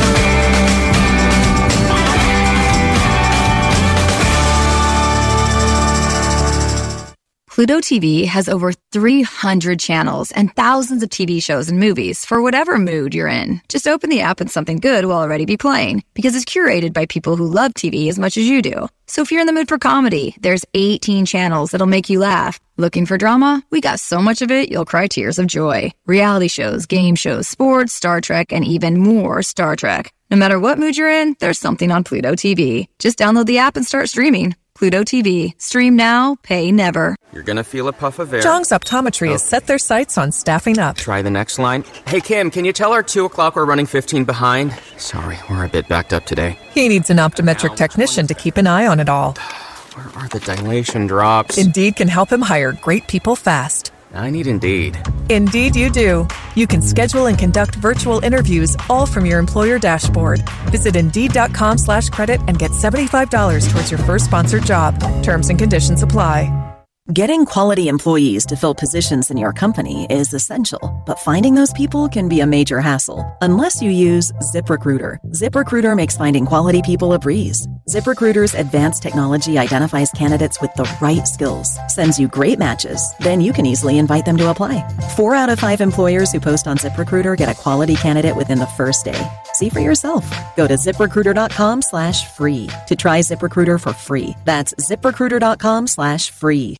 Pluto T V has over three hundred channels and thousands of T V shows and movies for whatever mood you're in. Just open the app and something good will already be playing because it's curated by people who love T V as much as you do. So if you're in the mood for comedy, there's eighteen channels that'll make you laugh. Looking for drama? We got so much of it, you'll cry tears of joy. Reality shows, game shows, sports, Star Trek, and even more Star Trek. No matter what mood you're in, there's something on Pluto T V. Just download the app and start streaming. Pluto T V. Stream now, pay never. You're gonna feel a puff of air. Jong's Optometry oh. has set their sights on staffing up. Try the next line. Hey, Kim, can you tell our two o'clock we're running fifteen behind? Sorry, we're a bit backed up today. He needs an optometric technician to keep an eye on it all. Where are the dilation drops? Indeed can help him hire great people fast. I need Indeed. Indeed you do. You can schedule and conduct virtual interviews all from your employer dashboard. Visit Indeed.com slash credit and get seventy-five dollars towards your first sponsored job. Terms and conditions apply. Getting quality employees to fill positions in your company is essential, but finding those people can be a major hassle unless you use ZipRecruiter. ZipRecruiter makes finding quality people a breeze. ZipRecruiter's advanced technology identifies candidates with the right skills, sends you great matches, then you can easily invite them to apply. Four out of five employers who post on ZipRecruiter get a quality candidate within the first day. See for yourself. Go to ZipRecruiter.com slash free to try ZipRecruiter for free. That's ZipRecruiter.com slash free.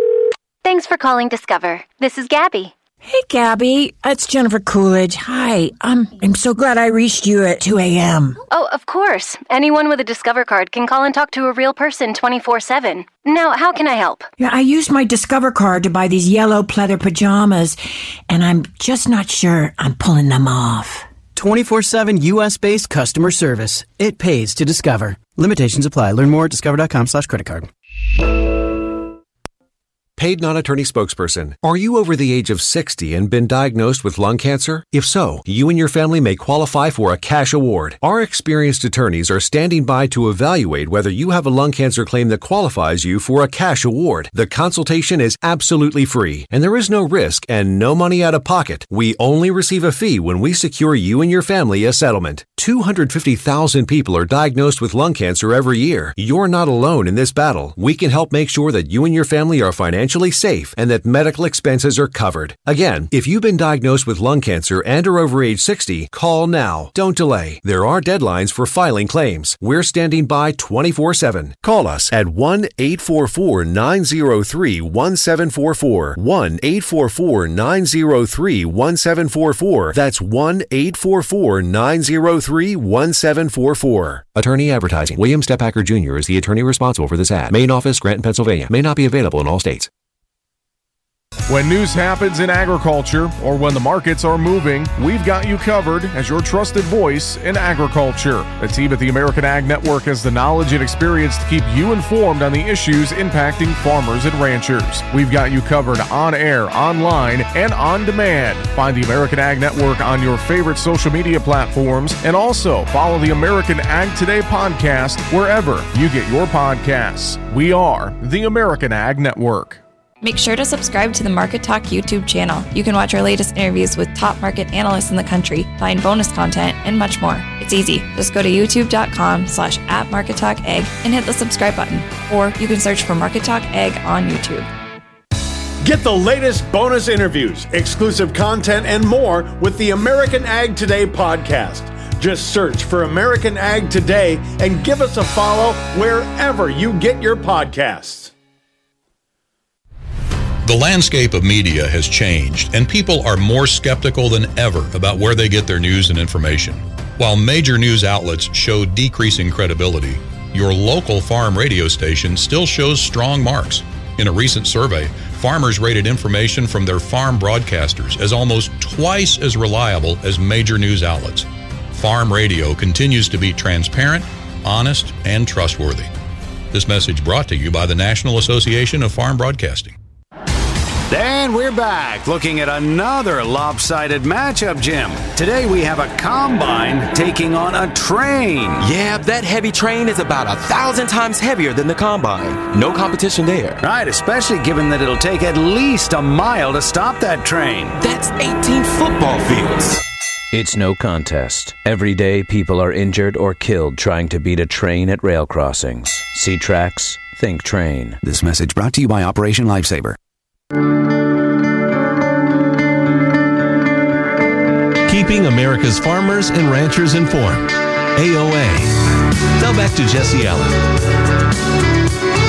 Thanks for calling Discover. This is Gabby. Hey, Gabby. It's Jennifer Coolidge. Hi. Um, I'm so glad I reached you at two a.m. Oh, of course. Anyone with a Discover card can call and talk to a real person twenty-four seven. Now, how can I help? Yeah, I used my Discover card to buy these yellow pleather pajamas, and I'm just not sure I'm pulling them off. twenty-four seven U S-based customer service. It pays to Discover. Limitations apply. Learn more at discover.com slash credit card. Paid non-attorney spokesperson. Are you over the age of sixty and been diagnosed with lung cancer? If so, you and your family may qualify for a cash award. Our experienced attorneys are standing by to evaluate whether you have a lung cancer claim that qualifies you for a cash award. The consultation is absolutely free, and there is no risk and no money out of pocket. We only receive a fee when we secure you and your family a settlement. two hundred fifty thousand people are diagnosed with lung cancer every year. You're not alone in this battle. We can help make sure that you and your family are financially safe and that medical expenses are covered. Again, if you've been diagnosed with lung cancer and are over age sixty, call now. Don't delay. There are deadlines for filing claims. We're standing by twenty-four seven. Call us at one eight four four, nine zero three, one seven four four. one eight four four, nine zero three, one seven four four. That's one eight four four, nine zero three, one seven four four. Attorney advertising. William Steppacker Junior is the attorney responsible for this ad. Main office, Granton, Pennsylvania. May not be available in all states. When news happens in agriculture or when the markets are moving, we've got you covered as your trusted voice in agriculture. The team at the American Ag Network has the knowledge and experience to keep you informed on the issues impacting farmers and ranchers. We've got you covered on air, online, and on demand. Find the American Ag Network on your favorite social media platforms and also follow the American Ag Today podcast wherever you get your podcasts. We are the American Ag Network. Make sure to subscribe to the Market Talk YouTube channel. You can watch our latest interviews with top market analysts in the country, find bonus content, and much more. It's easy. Just go to youtube.com slash at Market Talk Egg and hit the subscribe button. Or you can search for Market Talk Egg on YouTube. Get the latest bonus interviews, exclusive content, and more with the American Ag Today podcast. Just search for American Ag Today and give us a follow wherever you get your podcasts. The landscape of media has changed, and people are more skeptical than ever about where they get their news and information. While major news outlets show decreasing credibility, your local farm radio station still shows strong marks. In a recent survey, farmers rated information from their farm broadcasters as almost twice as reliable as major news outlets. Farm radio continues to be transparent, honest, and trustworthy. This message brought to you by the National Association of Farm Broadcasting. And we're back looking at another lopsided matchup, Jim. Today we have a combine taking on a train. Yeah, that heavy train is about a thousand times heavier than the combine. No competition there. Right, especially given that it'll take at least a mile to stop that train. That's eighteen football fields. It's no contest. Every day people are injured or killed trying to beat a train at rail crossings. See tracks, think train. This message brought to you by Operation Lifesaver. Keeping America's farmers and ranchers informed. A O A. Now back to Jesse Allen.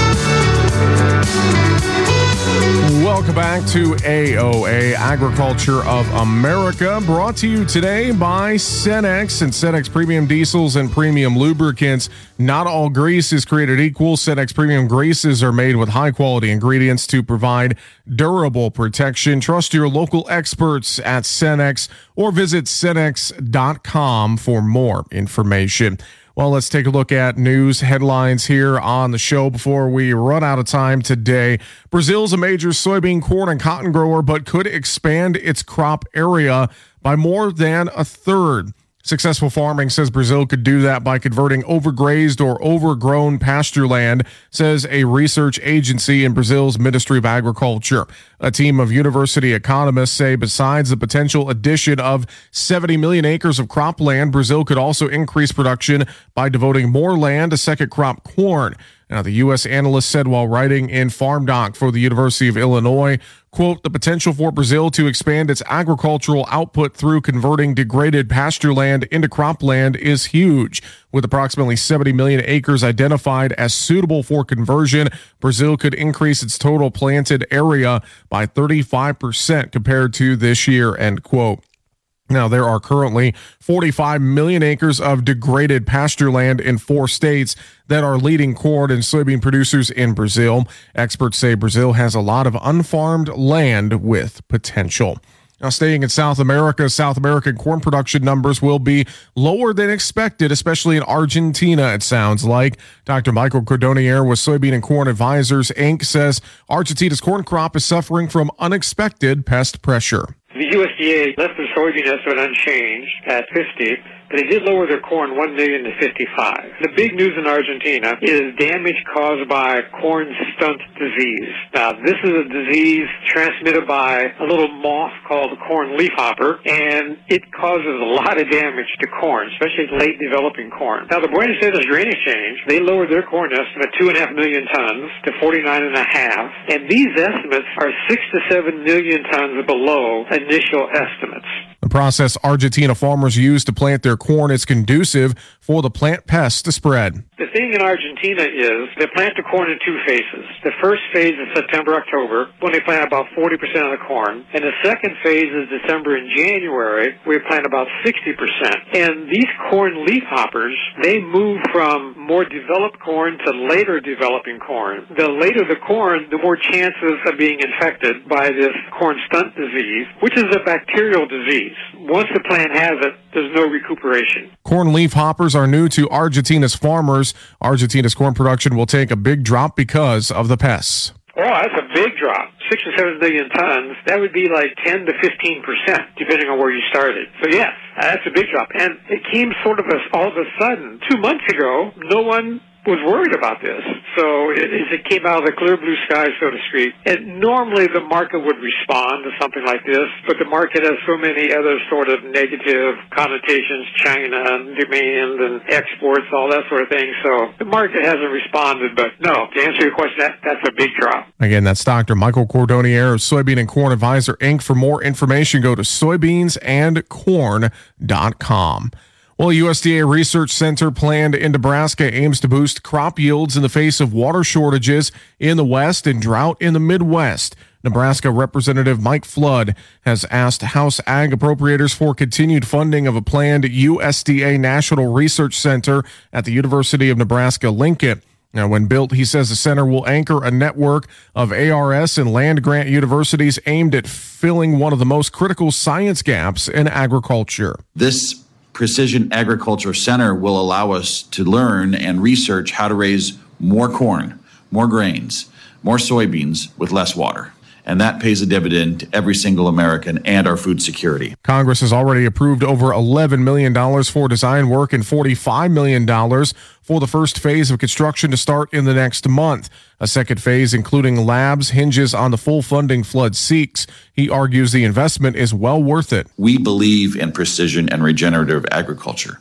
Welcome back to A O A, Agriculture of America, brought to you today by Cenex and Cenex Premium Diesels and Premium Lubricants. Not all grease is created equal. Cenex Premium Greases are made with high-quality ingredients to provide durable protection. Trust your local experts at Cenex or visit cenex dot com for more information. Well, let's take a look at news headlines here on the show before we run out of time today. Brazil's a major soybean, corn, and cotton grower, but could expand its crop area by more than a third. Successful Farming says Brazil could do that by converting overgrazed or overgrown pasture land, says a research agency in Brazil's Ministry of Agriculture. A team of university economists say besides the potential addition of seventy million acres of cropland, Brazil could also increase production by devoting more land to second crop corn. Now, the U S analyst said while writing in Farm Doc for the University of Illinois, quote, the potential for Brazil to expand its agricultural output through converting degraded pasture land into cropland is huge. With approximately seventy million acres identified as suitable for conversion, Brazil could increase its total planted area by thirty-five percent compared to this year, end quote. Now, there are currently forty-five million acres of degraded pasture land in four states that are leading corn and soybean producers in Brazil. Experts say Brazil has a lot of unfarmed land with potential. Now, staying in South America, South American corn production numbers will be lower than expected, especially in Argentina, it sounds like. Doctor Michael Cordonier with Soybean and Corn Advisors, Incorporated says Argentina's corn crop is suffering from unexpected pest pressure. The U S D A left the soybean estimate unchanged at fifty, but they did lower their corn one million to fifty-five. The big news in Argentina is damage caused by corn stunt disease. Now, this is a disease transmitted by a little moth called the corn leafhopper, and it causes a lot of damage to corn, especially late developing corn. Now, the Buenos Aires Grain Exchange, they lowered their corn estimate two and a half million tons to forty-nine and a half, and these estimates are six to seven million tons below initial estimates. The process Argentina farmers use to plant their corn is conducive for the plant pests to spread. The thing in Argentina is they plant the corn in two phases. The first phase is September, October, when they plant about forty percent of the corn. And the second phase is December and January, where we plant about sixty percent. And these corn leafhoppers, they move from more developed corn to later developing corn. The later the corn, the more chances of being infected by this corn stunt disease, which is a bacterial disease. Once the plant has it, there's no recuperation. Corn leafhoppers are new to Argentina's farmers. Argentina's corn production will take a big drop because of the pests. Oh, that's a big drop. Six or seven million tons. That would be like ten to fifteen percent, depending on where you started. So yes, that's a big drop. And it came sort of as all of a sudden. Two months ago, no one was worried about this. So it, it came out of the clear blue sky, so to speak. And normally the market would respond to something like this, but the market has so many other sort of negative connotations, China and demand and exports, all that sort of thing. So the market hasn't responded, but no, to answer your question, that, that's a big drop. Again, that's Doctor Michael Cordonier of Soybean and Corn Advisor, Incorporated. For more information, go to soybeans and corn dot com. Well, U S D A Research Center planned in Nebraska aims to boost crop yields in the face of water shortages in the West and drought in the Midwest. Nebraska Representative Mike Flood has asked House Ag Appropriators for continued funding of a planned U S D A National Research Center at the University of Nebraska-Lincoln. Now, when built, he says the center will anchor a network of A R S and land-grant universities aimed at filling one of the most critical science gaps in agriculture. This Precision Agriculture Center will allow us to learn and research how to raise more corn, more grains, more soybeans with less water. And that pays a dividend to every single American and our food security. Congress has already approved over eleven million dollars for design work and forty-five million dollars for the first phase of construction to start in the next month. A second phase, including labs, hinges on the full funding Flood seeks. He argues the investment is well worth it. We believe in precision and regenerative agriculture.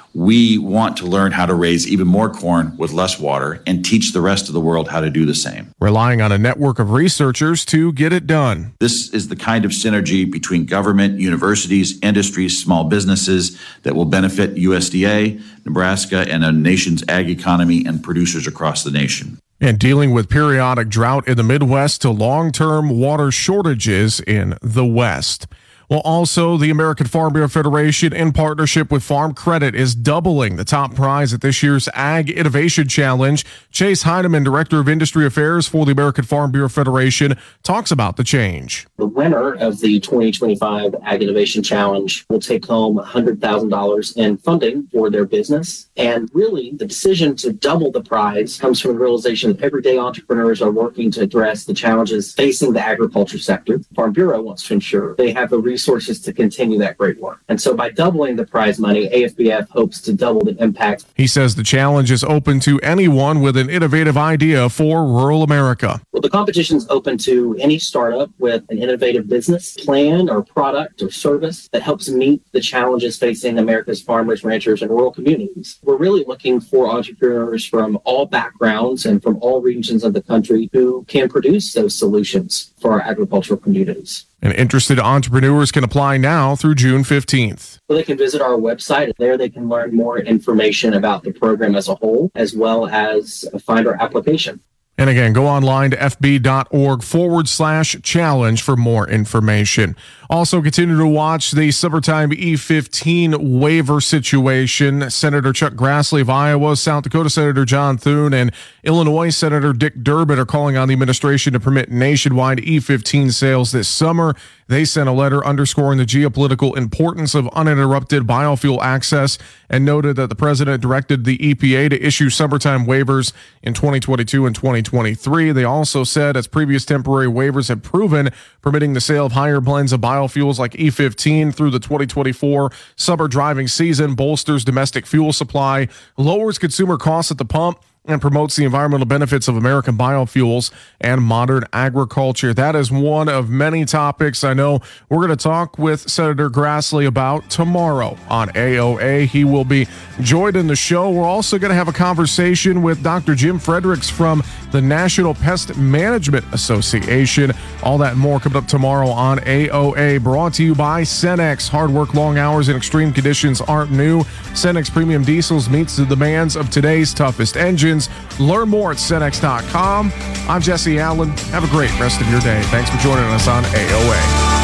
We want to learn how to raise even more corn with less water and teach the rest of the world how to do the same. Relying on a network of researchers to get it done. This is the kind of synergy between government, universities, industries, small businesses that will benefit U S D A, Nebraska, and a nation's ag economy and producers across the nation. And dealing with periodic drought in the Midwest to long-term water shortages in the West. Well, also, the American Farm Bureau Federation, in partnership with Farm Credit, is doubling the top prize at this year's Ag Innovation Challenge. Chase Heineman, Director of Industry Affairs for the American Farm Bureau Federation, talks about the change. The winner of the twenty twenty-five Ag Innovation Challenge will take home one hundred thousand dollars in funding for their business. And really, the decision to double the prize comes from the realization that everyday entrepreneurs are working to address the challenges facing the agriculture sector. Farm Bureau wants to ensure they have the resources resources to continue that great work. And so by doubling the prize money, A F B F hopes to double the impact. He says the challenge is open to anyone with an innovative idea for rural America. Well, the competition is open to any startup with an innovative business plan or product or service that helps meet the challenges facing America's farmers, ranchers, and rural communities. We're really looking for entrepreneurs from all backgrounds and from all regions of the country who can produce those solutions for our agricultural communities. And interested entrepreneurs can apply now through June fifteenth. Well, they can visit our website. There they can learn more information about the program as a whole, as well as find our application. And again, go online to fb.org forward slash challenge for more information. Also, continue to watch the summertime E fifteen waiver situation. Senator Chuck Grassley of Iowa, South Dakota Senator John Thune, and Illinois Senator Dick Durbin are calling on the administration to permit nationwide E fifteen sales this summer. They sent a letter underscoring the geopolitical importance of uninterrupted biofuel access and noted that the president directed the E P A to issue summertime waivers in twenty twenty-two and twenty twenty-three. They also said, as previous temporary waivers have proven, permitting the sale of higher blends of biofuels like E fifteen through the twenty twenty-four summer driving season bolsters domestic fuel supply, lowers consumer costs at the pump, and promotes the environmental benefits of American biofuels and modern agriculture. That is one of many topics I know we're going to talk with Senator Grassley about tomorrow on A O A. He will be joined in the show. We're also going to have a conversation with Doctor Jim Fredericks from the National Pest Management Association. All that and more coming up tomorrow on A O A, brought to you by Cenex. Hard work, long hours, and extreme conditions aren't new. Cenex Premium Diesels meets the demands of today's toughest engines. Learn more at Cenex dot com. I'm Jesse Allen. Have a great rest of your day. Thanks for joining us on A O A.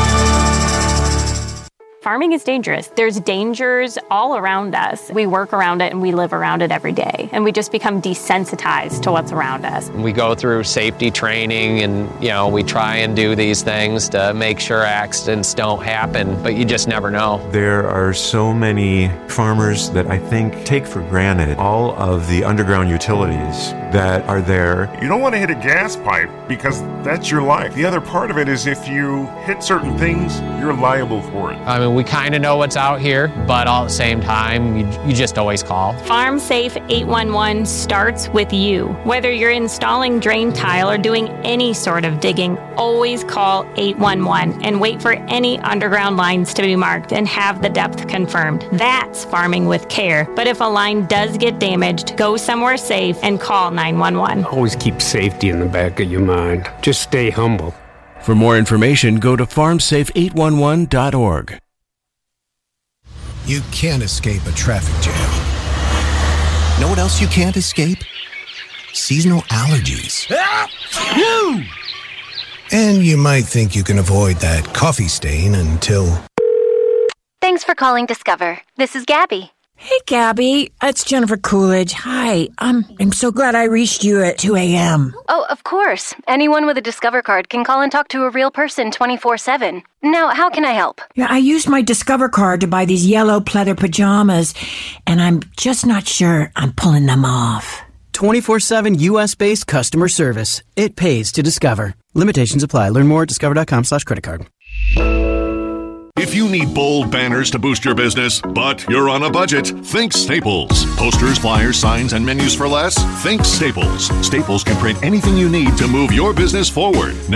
Farming is dangerous. There's dangers all around us. We work around it and we live around it every day. And we just become desensitized to what's around us. We go through safety training and, you know, we try and do these things to make sure accidents don't happen, but you just never know. There are so many farmers that I think take for granted all of the underground utilities that are there. You don't want to hit a gas pipe because that's your life. The other part of it is if you hit certain things, you're liable for it. I mean, we kind of know what's out here, but all at the same time, you, you just always call. Farm Safe eight one one starts with you. Whether you're installing drain tile or doing any sort of digging, always call eight one one and wait for any underground lines to be marked and have the depth confirmed. That's farming with care. But if a line does get damaged, go somewhere safe and call nine one one. Always keep safety in the back of your mind. Just stay humble. For more information, go to farm safe eight one one dot org. You can't escape a traffic jam. Know what else you can't escape? Seasonal allergies. And you might think you can avoid that coffee stain until... Thanks for calling Discover. This is Gabby. Hey, Gabby. It's Jennifer Coolidge. Hi. I'm, I'm so glad I reached you at two a.m. Oh, of course. Anyone with a Discover card can call and talk to a real person twenty-four seven. Now, how can I help? Yeah, I used my Discover card to buy these yellow pleather pajamas, and I'm just not sure I'm pulling them off. twenty-four seven U S-based customer service. It pays to Discover. Limitations apply. Learn more at discover.com slash credit card. If you need bold banners to boost your business, but you're on a budget, think Staples. Posters, flyers, signs, and menus for less? Think Staples. Staples can print anything you need to move your business forward.